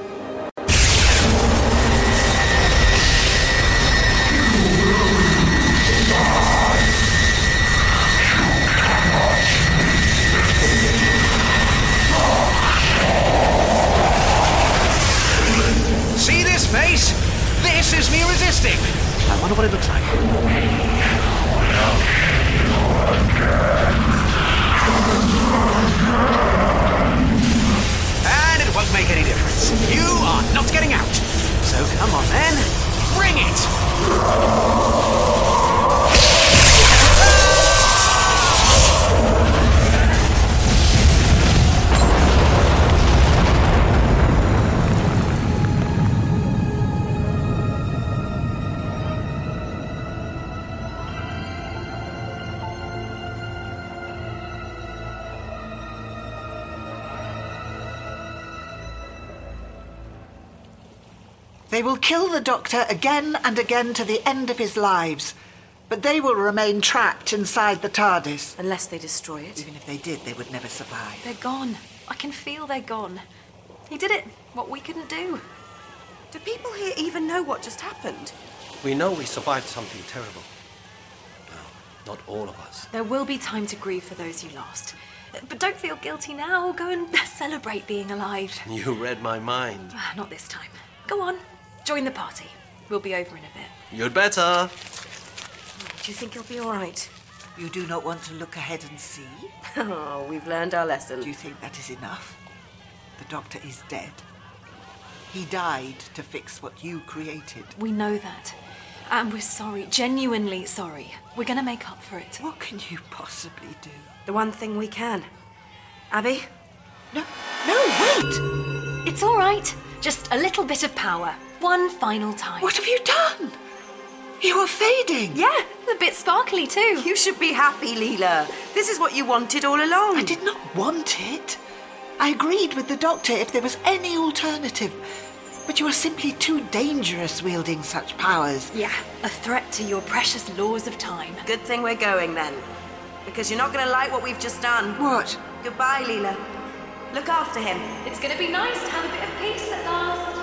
See this face? This is me resisting. I wonder what it looks like. And it won't make any difference. You are not getting out. So come on then, bring it! They will kill the Doctor again and again to the end of his lives, but they will remain trapped inside the TARDIS. Unless they destroy it. Even if they did, they would never survive. They're gone. I can feel they're gone. He did it. What we couldn't do. Do people here even know what just happened? We know we survived something terrible. No, not all of us. There will be time to grieve for those you lost. But don't feel guilty now. Go and celebrate being alive. You read my mind. Not this time. Go on. Join the party. We'll be over in a bit. You'd better. Do you think he'll be all right? You do not want to look ahead and see? Oh, we've learned our lesson. Do you think that is enough? The Doctor is dead. He died to fix what you created. We know that. And we're sorry. Genuinely sorry. We're going to make up for it. What can you possibly do? The one thing we can. Abby? No, no, wait! It's all right. Just a little bit of power. One final time. What have you done? You are fading. Yeah, a bit sparkly too. You should be happy, Leela. This is what you wanted all along. I did not want it. I agreed with the Doctor if there was any alternative. But you are simply too dangerous wielding such powers. Yeah, a threat to your precious laws of time. Good thing we're going then. Because you're not going to like what we've just done. What? Goodbye, Leela. Look after him. It's going to be nice to have a bit of peace at last.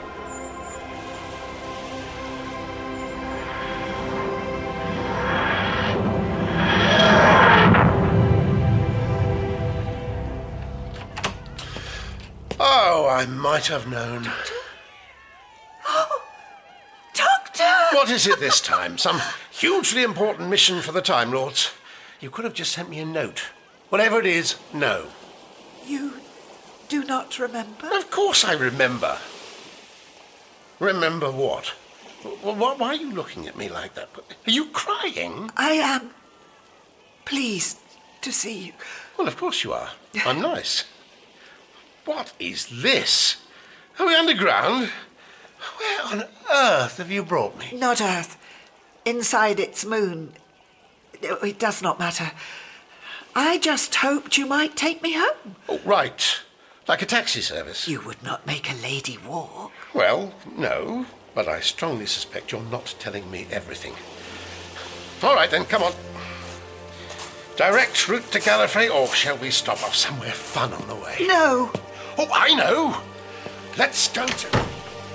Oh, I might have known. Doctor? Oh, Doctor! What is it this time? Some hugely important mission for the Time Lords? You could have just sent me a note. Whatever it is, no. You do not remember? Of course I remember. Remember what? Why are you looking at me like that? Are you crying? I am pleased to see you. Well, of course you are. I'm nice. What is this? Are we underground? Where on earth have you brought me? Not Earth. Inside its moon. It does not matter. I just hoped you might take me home. Oh, right. Like a taxi service. You would not make a lady walk. Well, no. But I strongly suspect you're not telling me everything. All right, then, come on. Direct route to Gallifrey, or shall we stop off somewhere fun on the way? No. Oh, I know. Let's go to...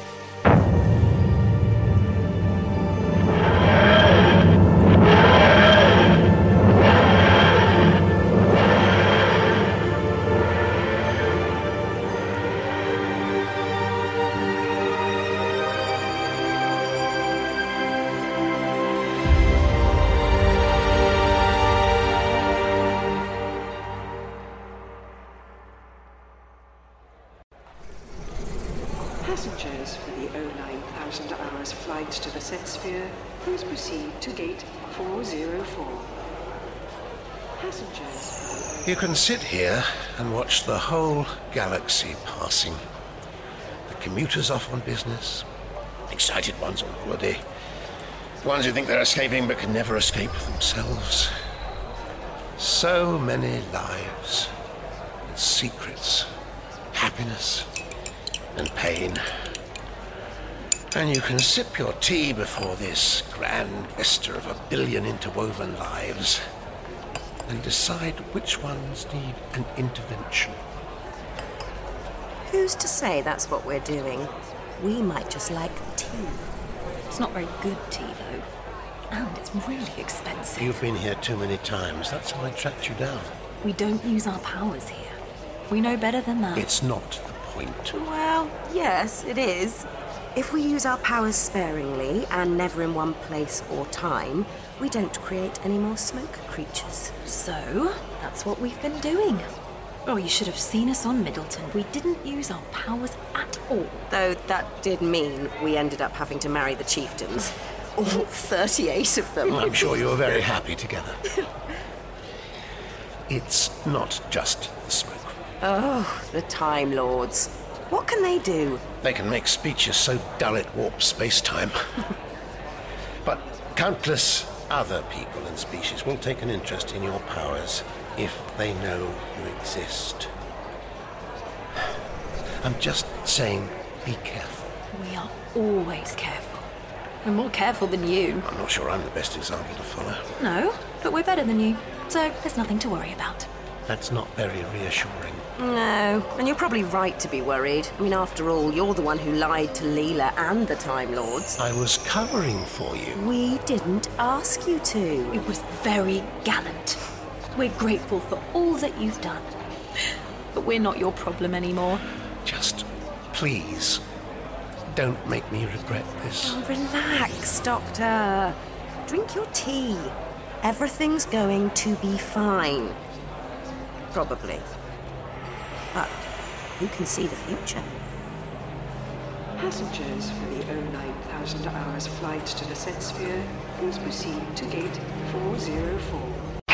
Passengers for the oh nine thousand hours flight to the set sphere, please proceed to gate four oh four. Passengers. You can sit here and watch the whole galaxy passing. The commuters off on business, excited ones on holiday, the ones who think they're escaping but can never escape themselves. So many lives, and secrets, happiness, and pain. And you can sip your tea before this grand vista of a billion interwoven lives and decide which ones need an intervention. Who's to say that's what we're doing? We might just like the tea. It's not very good tea, though. And it's really expensive. You've been here too many times. That's how I tracked you down. We don't use our powers here. We know better than that. It's not the point. Well, yes, it is. If we use our powers sparingly and never in one place or time, we don't create any more smoke creatures. So, that's what we've been doing. Oh, you should have seen us on Middleton. We didn't use our powers at all. Though that did mean we ended up having to marry the chieftains. All thirty-eight of them. I'm sure you were very happy together. It's not just the smoke. Oh, the Time Lords. What can they do? They can make speeches so dull it warps space-time. But countless other people and species will take an interest in your powers if they know you exist. I'm just saying, be careful. We are always careful. We're more careful than you. I'm not sure I'm the best example to follow. No, but we're better than you, so there's nothing to worry about. That's not very reassuring. No, and you're probably right to be worried. I mean, after all, you're the one who lied to Leela and the Time Lords. I was covering for you. We didn't ask you to. It was very gallant. We're grateful for all that you've done. But we're not your problem anymore. Just, please, don't make me regret this. Oh, relax, Doctor. Drink your tea. Everything's going to be fine. Probably. But who can see the future? Passengers for the oh nine thousand hours flight to the Set Sphere, please proceed to gate four oh four.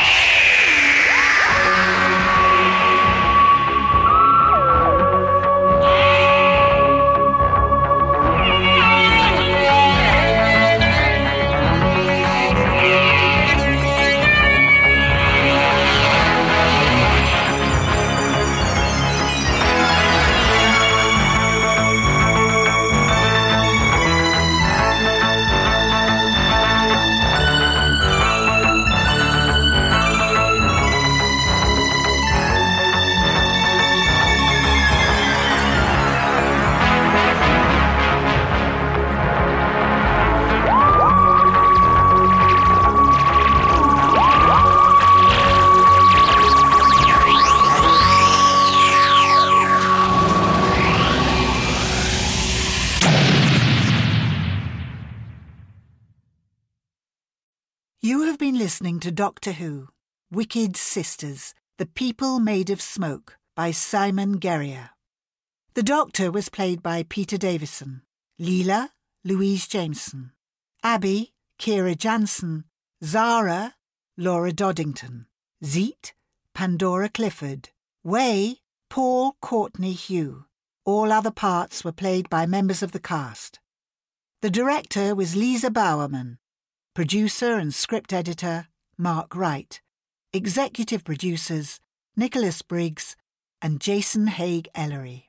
Listening to Doctor Who, Wicked Sisters, The People Made of Smoke by Simon Guerrier. The Doctor was played by Peter Davison, Leela, Louise Jameson, Abby, Kira Jansen, Zara, Laura Doddington, Zeet, Pandora Clifford, Way, Paul Courtney Hugh. All other parts were played by members of the cast. The director was Lisa Bowerman. Producer and script editor, Mark Wright. Executive producers, Nicholas Briggs and Jason Haig Ellery.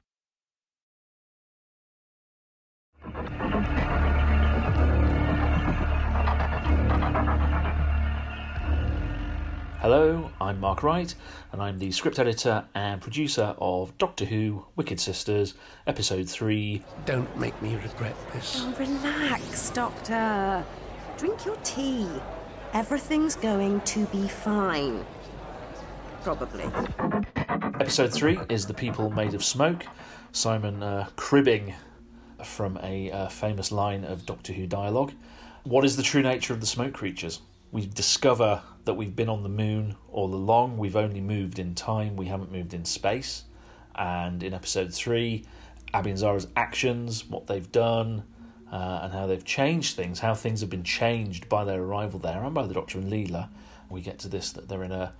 Hello, I'm Mark Wright, and I'm the script editor and producer of Doctor Who, Wicked Sisters, Episode three. Don't make me regret this. Oh, relax, Doctor. Drink your tea. Everything's going to be fine. Probably. Episode three is The People Made of Smoke. Simon uh, cribbing from a uh, famous line of Doctor Who dialogue. What is the true nature of the smoke creatures? We discover that we've been on the moon all along. We've only moved in time. We haven't moved in space. And in episode three, Abby and Zara's actions, what they've done, Uh, and how they've changed things, how things have been changed by their arrival there and by the Doctor and Leela. We get to this, that they're in a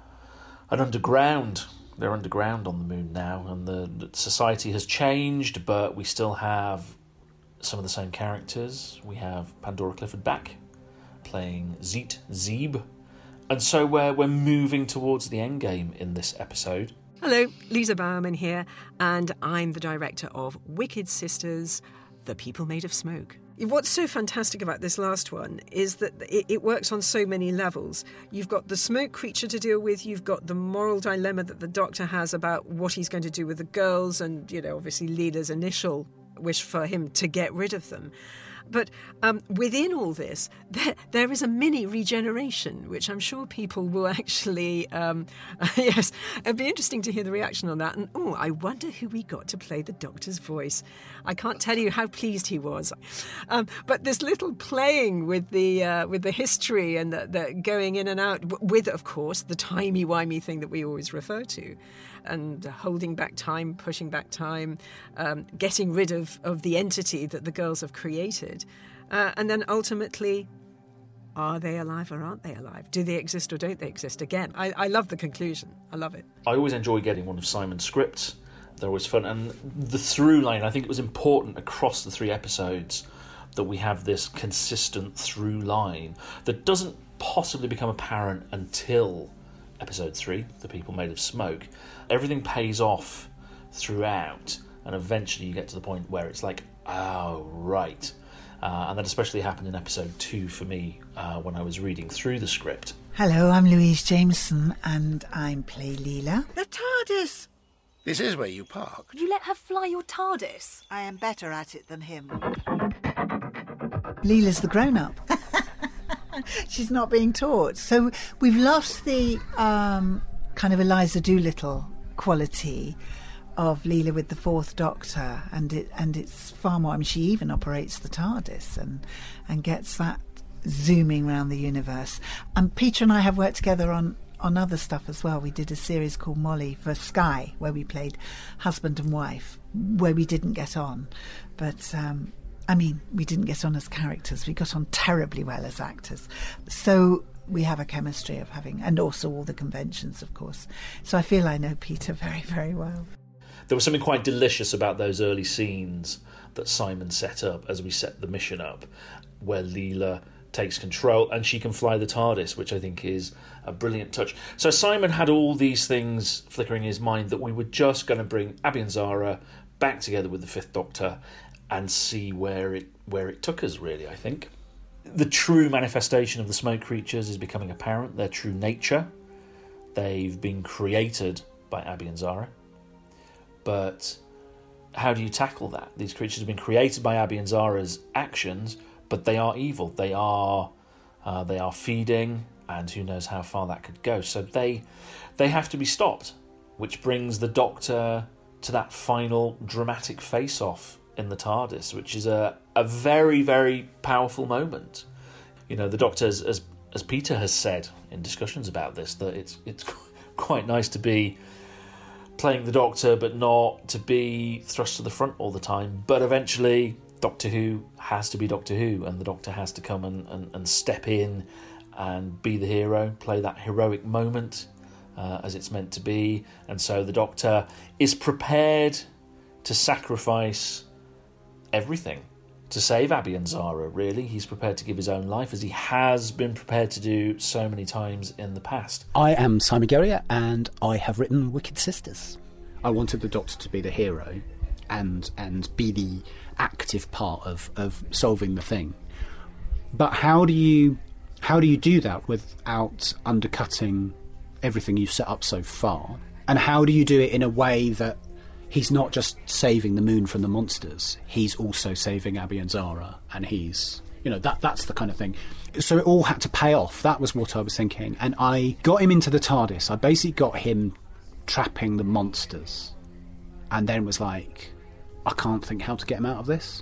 an underground, they're underground on the moon now, and the, the society has changed, but we still have some of the same characters. We have Pandora Clifford back, playing Zeet Zeeb, and so we're, we're moving towards the end game in this episode. Hello, Lisa Bowerman here, and I'm the director of Wicked Sisters, The People Made of Smoke. What's so fantastic about this last one is that it, it works on so many levels. You've got the smoke creature to deal with, you've got the moral dilemma that the Doctor has about what he's going to do with the girls, and, you know, obviously Leela's initial wish for him to get rid of them. But um, within all this, there, there is a mini regeneration, which I'm sure people will actually, um, yes, it'd be interesting to hear the reaction on that. And, oh, I wonder who we got to play the Doctor's voice. I can't tell you how pleased he was. Um, but this little playing with the uh, with the history and the, the going in and out, with, of course, the timey-wimey thing that we always refer to, and holding back time, pushing back time, um, getting rid of, of the entity that the girls have created. Uh, and then ultimately, are they alive or aren't they alive? Do they exist or don't they exist? Again, I, I love the conclusion. I love it. I always enjoy getting one of Simon's scripts. They're always fun. And the through line, I think it was important across the three episodes that we have this consistent through line that doesn't possibly become apparent until episode three, The People Made of Smoke. Everything pays off throughout, and eventually you get to the point where it's like, Oh, right. Uh, and that especially happened in episode two for me uh, when I was reading through the script. Hello, I'm Louise Jameson, and I'm play Leela. The TARDIS! This is where you park. You let her fly your TARDIS? I am better at it than him. Leela's the grown-up. She's not being taught. So we've lost the um, kind of Eliza Doolittle quality of Leela with the Fourth Doctor, and it and it's far more. I mean, she even operates the TARDIS and and gets that zooming around the universe. And Peter and I have worked together on on other stuff as well. We did a series called Molly for Sky, where we played husband and wife, where we didn't get on, but um, I mean, we didn't get on as characters. We got on terribly well as actors. So we have a chemistry of having, and also all the conventions, of course. So I feel I know Peter very, very well. There was something quite delicious about those early scenes that Simon set up as we set the mission up, where Leela takes control and she can fly the TARDIS, which I think is a brilliant touch. So Simon had all these things flickering in his mind that we were just going to bring Abby and Zara back together with the Fifth Doctor and see where it where it took us, really, I think. The true manifestation of the smoke creatures is becoming apparent, their true nature. They've been created by Abby and Zara. But how do you tackle that? These creatures have been created by Abby and Zara's actions, but they are evil. They are uh, they are feeding, and who knows how far that could go. So they they have to be stopped, which brings the Doctor to that final dramatic face-off in the TARDIS, which is a, a very, very powerful moment. You know, the Doctor, as, as as Peter has said in discussions about this, that it's it's quite nice to be playing the Doctor, but not to be thrust to the front all the time. But eventually, Doctor Who has to be Doctor Who, and the Doctor has to come and, and, and step in and be the hero, play that heroic moment uh, as it's meant to be. And so the Doctor is prepared to sacrifice everything to save Abby and Zara, really. He's prepared to give his own life, as he has been prepared to do so many times in the past. I am Simon Guerrier, and I have written Wicked Sisters. I wanted the Doctor to be the hero and and be the active part of, of solving the thing. But how do you how do you do that without undercutting everything you've set up so far? And how do you do it in a way that he's not just saving the moon from the monsters, he's also saving Abby and Zara, and he's, you know, that that's the kind of thing. So it all had to pay off. That was what I was thinking. And I got him into the TARDIS. I basically got him trapping the monsters, and then was like, I can't think how to get him out of this.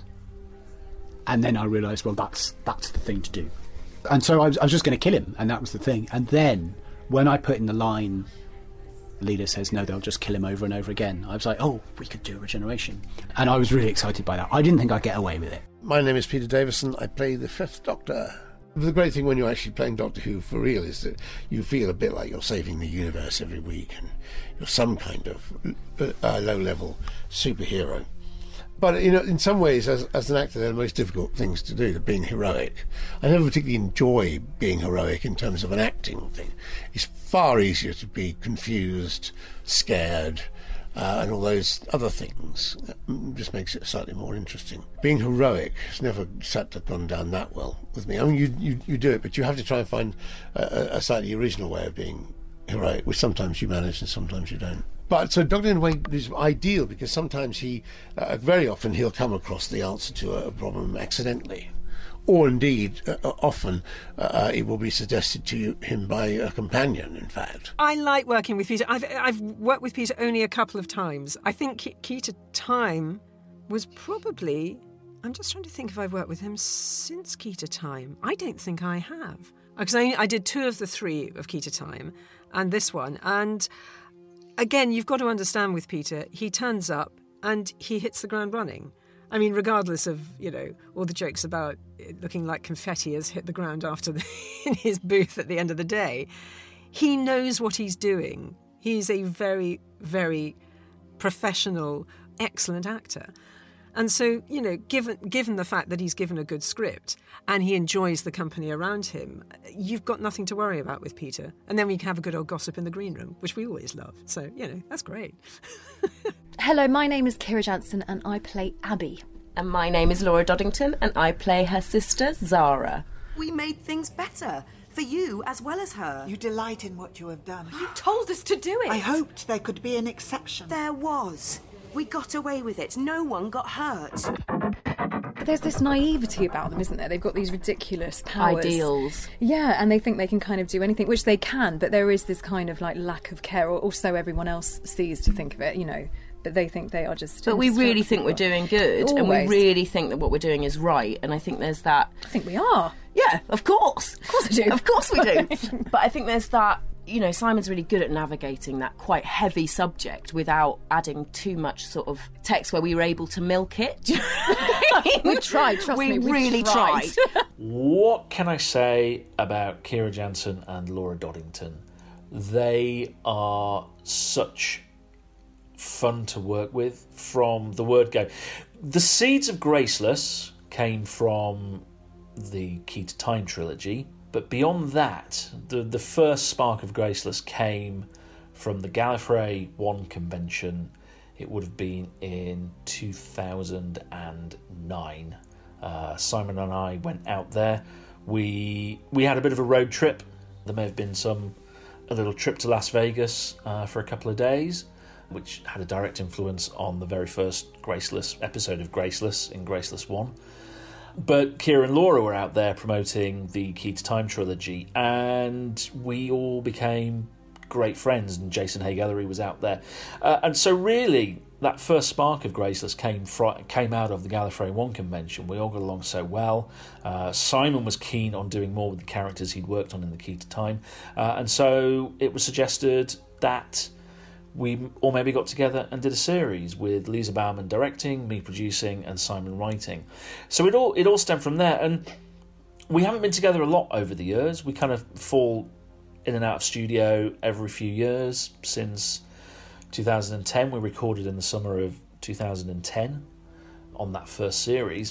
And then I realised, well, that's that's the thing to do. And so I was, I was just going to kill him, and that was the thing. And then when I put in the line, Leela says, no, they'll just kill him over and over again, I was like, oh, we could do regeneration. And I was really excited by that. I didn't think I'd get away with it. My name is Peter Davison. I play the Fifth Doctor. The great thing when you're actually playing Doctor Who for real is that you feel a bit like you're saving the universe every week, and you're some kind of uh, low-level superhero. But, you know, in some ways, as, as an actor, they're the most difficult things to do, being heroic. I never particularly enjoy being heroic in terms of an acting thing. It's far easier to be confused, scared, uh, and all those other things. It just makes it slightly more interesting. Being heroic has never sat to gone down that well with me. I mean, you you, you do it, but you have to try and find a, a slightly original way of being heroic, which sometimes you manage and sometimes you don't. But so Doctor in a way is ideal, because sometimes he, uh, very often he'll come across the answer to a problem accidentally. Or indeed, uh, often uh, it will be suggested to you, him by a companion, in fact. I like working with Peter. I've, I've worked with Peter only a couple of times. I think Key to Time was probably... I'm just trying to think if I've worked with him since Key to Time. I don't think I have. Because I, I did two of the three of Key to Time, and this one. And again, you've got to understand with Peter, he turns up and he hits the ground running. I mean, regardless of, you know, all the jokes about it looking like confetti has hit the ground after the, in his booth at the end of the day, he knows what he's doing. He's a very, very professional, excellent actor. And so, you know, given given the fact that he's given a good script and he enjoys the company around him, you've got nothing to worry about with Peter. And then we can have a good old gossip in the green room, which we always love. So, you know, that's great. Hello, my name is Kira Jansen and I play Abby. And my name is Laura Doddington, and I play her sister, Zara. We made things better. For you as well as her. You delight in what you have done. You told us to do it. I hoped there could be an exception. There was. We got away with it. No one got hurt. There's this naivety about them, isn't there? They've got these ridiculous powers. Ideals. Yeah, and they think they can kind of do anything, which they can, but there is this kind of like lack of care, or also everyone else sees to think of it, you know. But they think they are just... But we really think we're doing good, Always. and we really think that what we're doing is right, and I think there's that... I think we are. Yeah, of course. Of course I do. Of course we do. But I think there's that... You know, Simon's really good at navigating that quite heavy subject without adding too much sort of text where we were able to milk it. We tried, trust we me. We really tried. tried. What can I say about Kira Jansen and Laura Doddington? They are such fun to work with from the word go. The seeds of Graceless came from the Key to Time trilogy, but beyond that, the, the first spark of Graceless came from the Gallifrey one convention. It would have been in two thousand nine. Uh, Simon and I went out there. We we had a bit of a road trip. There may have been some a little trip to Las Vegas uh, for a couple of days, which had a direct influence on the very first Graceless episode of Graceless in Graceless one. But Kira and Laura were out there promoting the Key to Time trilogy, and we all became great friends, and Jason Haig-Ellery was out there. Uh, and so really, that first spark of Graceless came fr- came out of the Gallifrey one convention. We all got along so well. Uh, Simon was keen on doing more with the characters he'd worked on in the Key to Time. Uh, and so it was suggested that we all maybe got together and did a series with Lisa Bauman directing, me producing, and Simon writing. So it all it all stemmed from there. And we haven't been together a lot over the years. We kind of fall in and out of studio every few years since two thousand ten. We recorded in the summer of two thousand ten on that first series.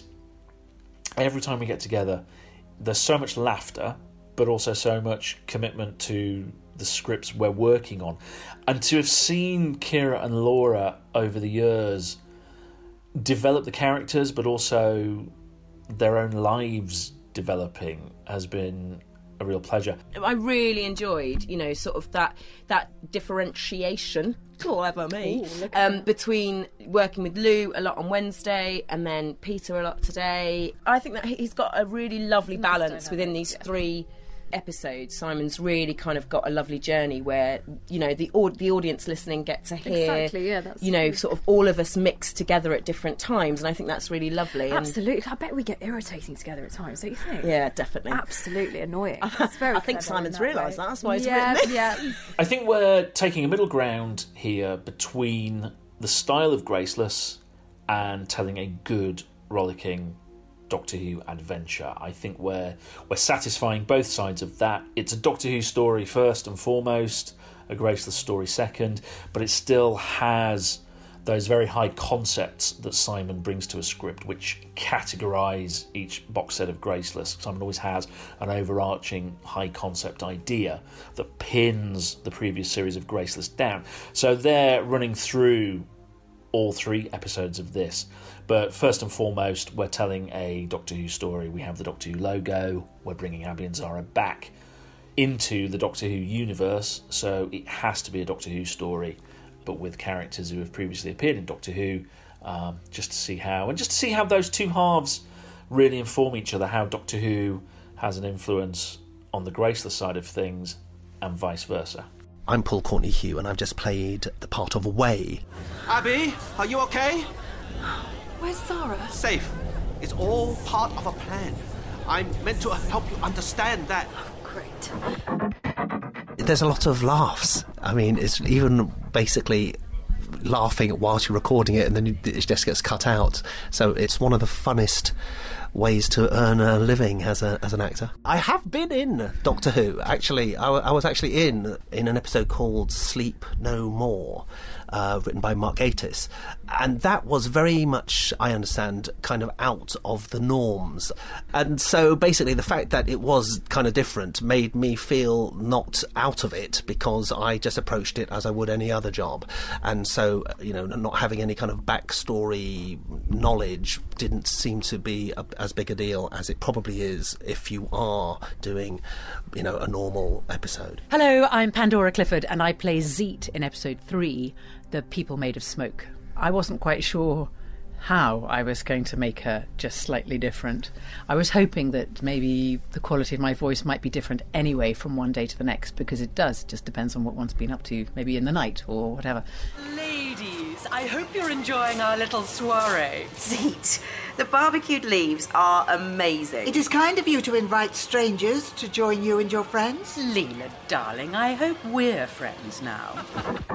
Every time we get together, there's so much laughter, but also so much commitment to the scripts we're working on. And to have seen Kira and Laura over the years develop the characters, but also their own lives developing, has been a real pleasure. I really enjoyed, you know, sort of that that differentiation, clever me, Ooh, look at um, between working with Lou a lot on Wednesday and then Peter a lot today. I think that he's got a really lovely balance within these three episodes. Simon's really kind of got a lovely journey where, you know, the the audience listening get to hear, Exactly, yeah, that's you know, true. sort of all of us mixed together at different times, and I think that's really lovely. And Absolutely. I bet we get irritating together at times, don't you think? yeah, definitely. Absolutely annoying. That's very I think clever in Simon's that realised way. that. That's why he's yeah, written it. Yeah. I think we're taking a middle ground here between the style of Graceless and telling a good, rollicking Doctor Who adventure. I think we're we're satisfying both sides of that. It's a Doctor Who story first and foremost, a Graceless story second, but it still has those very high concepts that Simon brings to a script, which categorise each box set of Graceless. Simon always has an overarching high concept idea that pins the previous series of Graceless down. So they're running through all three episodes of this. But first and foremost, we're telling a Doctor Who story. We have the Doctor Who logo. We're bringing Abby and Zara back into the Doctor Who universe, so it has to be a Doctor Who story, but with characters who have previously appeared in Doctor Who, um, just to see how, and just to see how those two halves really inform each other, how Doctor Who has an influence on the Graceless side of things, and vice versa. I'm Paul Courtney Hugh, and I've just played the part of Way. Abby, are you okay? Where's Zara? Safe. It's all part of a plan. I'm meant to help you understand that. Great. There's a lot of laughs. I mean, it's even basically laughing whilst you're recording it, and then it just gets cut out. So it's one of the funnest ways to earn a living as a as an actor. I have been in Doctor Who. Actually, I, I was actually in in an episode called Sleep No More, uh, written by Mark Gatiss, and that was very much, I understand, kind of out of the norms. And so basically, the fact that it was kind of different made me feel not out of it, because I just approached it as I would any other job. And so, you know, not having any kind of backstory knowledge didn't seem to be a, as big a deal as it probably is if you are doing, you know, a normal episode. Hello, I'm Pandora Clifford, and I play Zeet in episode three, The People Made of Smoke. I wasn't quite sure how I was going to make her just slightly different. I was hoping that maybe the quality of my voice might be different anyway from one day to the next, because it does. It just depends on what one's been up to, maybe in the night or whatever. Ladies, I hope you're enjoying our little soiree. Zeet, the barbecued leaves are amazing. It is kind of you to invite strangers to join you and your friends. Leela, darling, I hope we're friends now.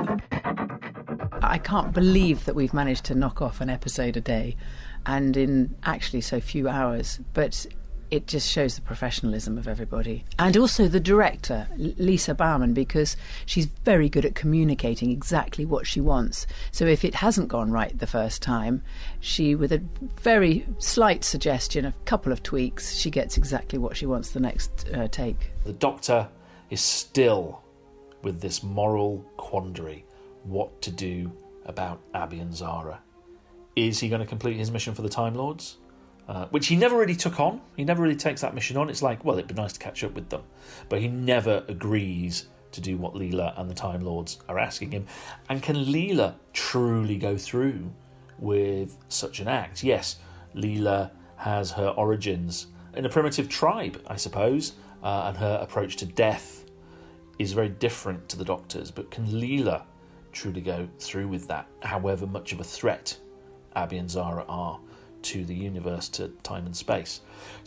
I can't believe that we've managed to knock off an episode a day, and in actually so few hours, but it just shows the professionalism of everybody. And also the director, Lisa Bauman, because she's very good at communicating exactly what she wants. So if it hasn't gone right the first time, she, with a very slight suggestion, a couple of tweaks, she gets exactly what she wants the next uh, take. The Doctor is still with this moral quandary. What to do about Abby and Zara. Is he going to complete his mission for the Time Lords? Uh, which he never really took on. He never really takes that mission on. It's like, well, it'd be nice to catch up with them. But he never agrees to do what Leela and the Time Lords are asking him. And can Leela truly go through with such an act? Yes, Leela has her origins in a primitive tribe, I suppose, uh, and her approach to death is very different to the Doctor's. But can Leela truly go through with that, however much of a threat Abby and Zara are to the universe, to time and space?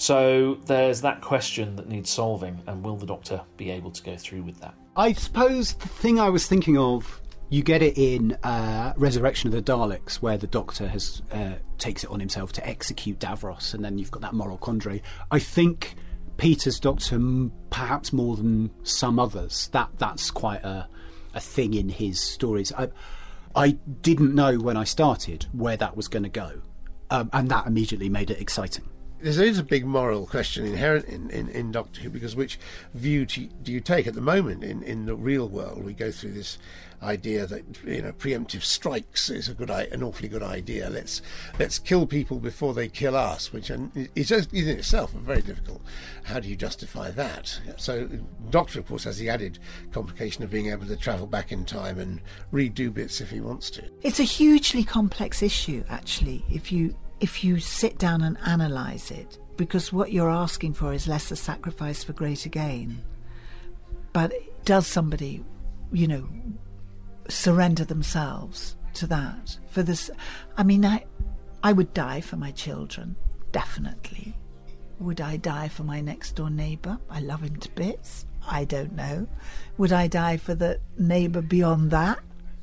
So there's that question that needs solving, and will the Doctor be able to go through with that? I suppose the thing I was thinking of, you get it in uh, Resurrection of the Daleks, where the Doctor has uh, takes it on himself to execute Davros, and then you've got that moral quandary. I think Peter's Doctor, perhaps more than some others, that that's quite a a thing in his stories. I, I didn't know when I started where that was going to go, um, and that immediately made it exciting. There is a big moral question inherent in, in, in Doctor Who, because which view do you, do you take at the moment in, in the real world? We go through this idea that, you know, preemptive strikes is a good, an awfully good idea. Let's let's kill people before they kill us, which is in itself very difficult. How do you justify that? So Doctor, of course, has the added complication of being able to travel back in time and redo bits if he wants to. It's a hugely complex issue, actually, if you if you sit down and analyse it, because what you're asking for is lesser sacrifice for greater gain. But does somebody, you know, surrender themselves to that? For this, I mean, I, I would die for my children, definitely. Would I die for my next door neighbour? I love him to bits. I don't know. Would I die for the neighbour beyond that?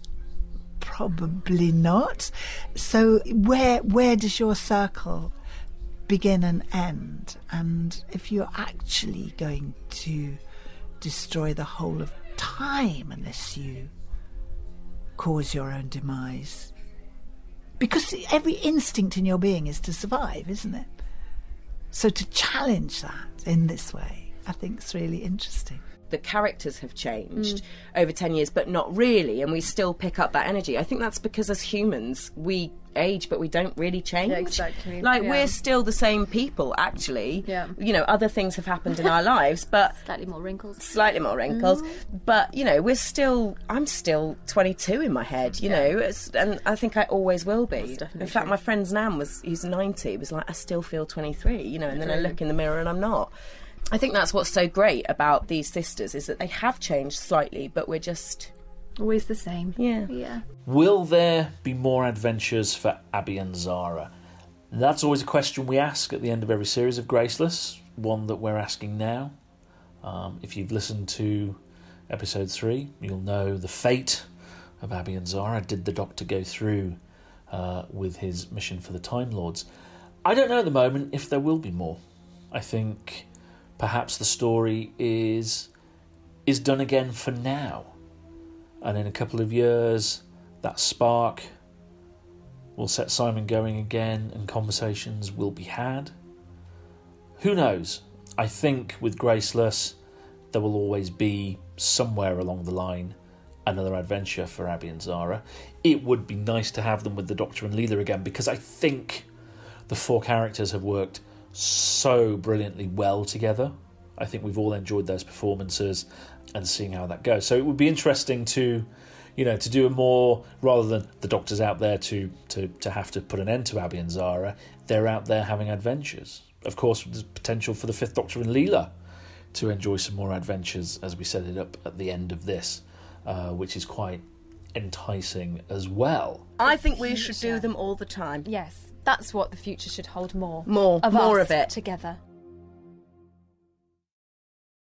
Probably not. So where where does your circle begin and end? And if you're actually going to destroy the whole of time unless you cause your own demise, because every instinct in your being is to survive, isn't it? So to challenge that in this way, I think is really interesting. The characters have changed mm. over ten years, but not really, and we still pick up that energy. I think that's because as humans, we age, but we don't really change. Yeah, exactly. Like, yeah. we're still the same people, actually. Yeah. You know, other things have happened in our lives, but... Slightly more wrinkles. Slightly more wrinkles. Mm. But, you know, we're still... I'm still twenty-two in my head, you yeah. know, it's, and I think I always will be. In fact, true. My friend's Nan was... He's ninety, was like, I still feel twenty-three, you know, and then I look in the mirror and I'm not. I think that's what's so great about these sisters, is that they have changed slightly, but we're just... always the same. Yeah. Yeah. Will there be more adventures for Abby and Zara? That's always a question we ask at the end of every series of Graceless, one that we're asking now. Um, if you've listened to episode three, you'll know the fate of Abby and Zara. Did the Doctor go through uh, with his mission for the Time Lords? I don't know at the moment if there will be more. I think perhaps the story is is done again for now. And in a couple of years, that spark will set Simon going again and conversations will be had. Who knows? I think with Graceless, there will always be somewhere along the line another adventure for Abby and Zara. It would be nice to have them with the Doctor and Leela again, because I think the four characters have worked so brilliantly well together. I think we've all enjoyed those performances and seeing how that goes. So it would be interesting to, you know, to do a more, rather than the Doctor's out there to, to, to have to put an end to Abby and Zara, they're out there having adventures. Of course, there's potential for the Fifth Doctor and Leela to enjoy some more adventures as we set it up at the end of this, uh, which is quite enticing as well. I think we should do them all the time. Yes, that's what the future should hold more. More, of more us of it. Together.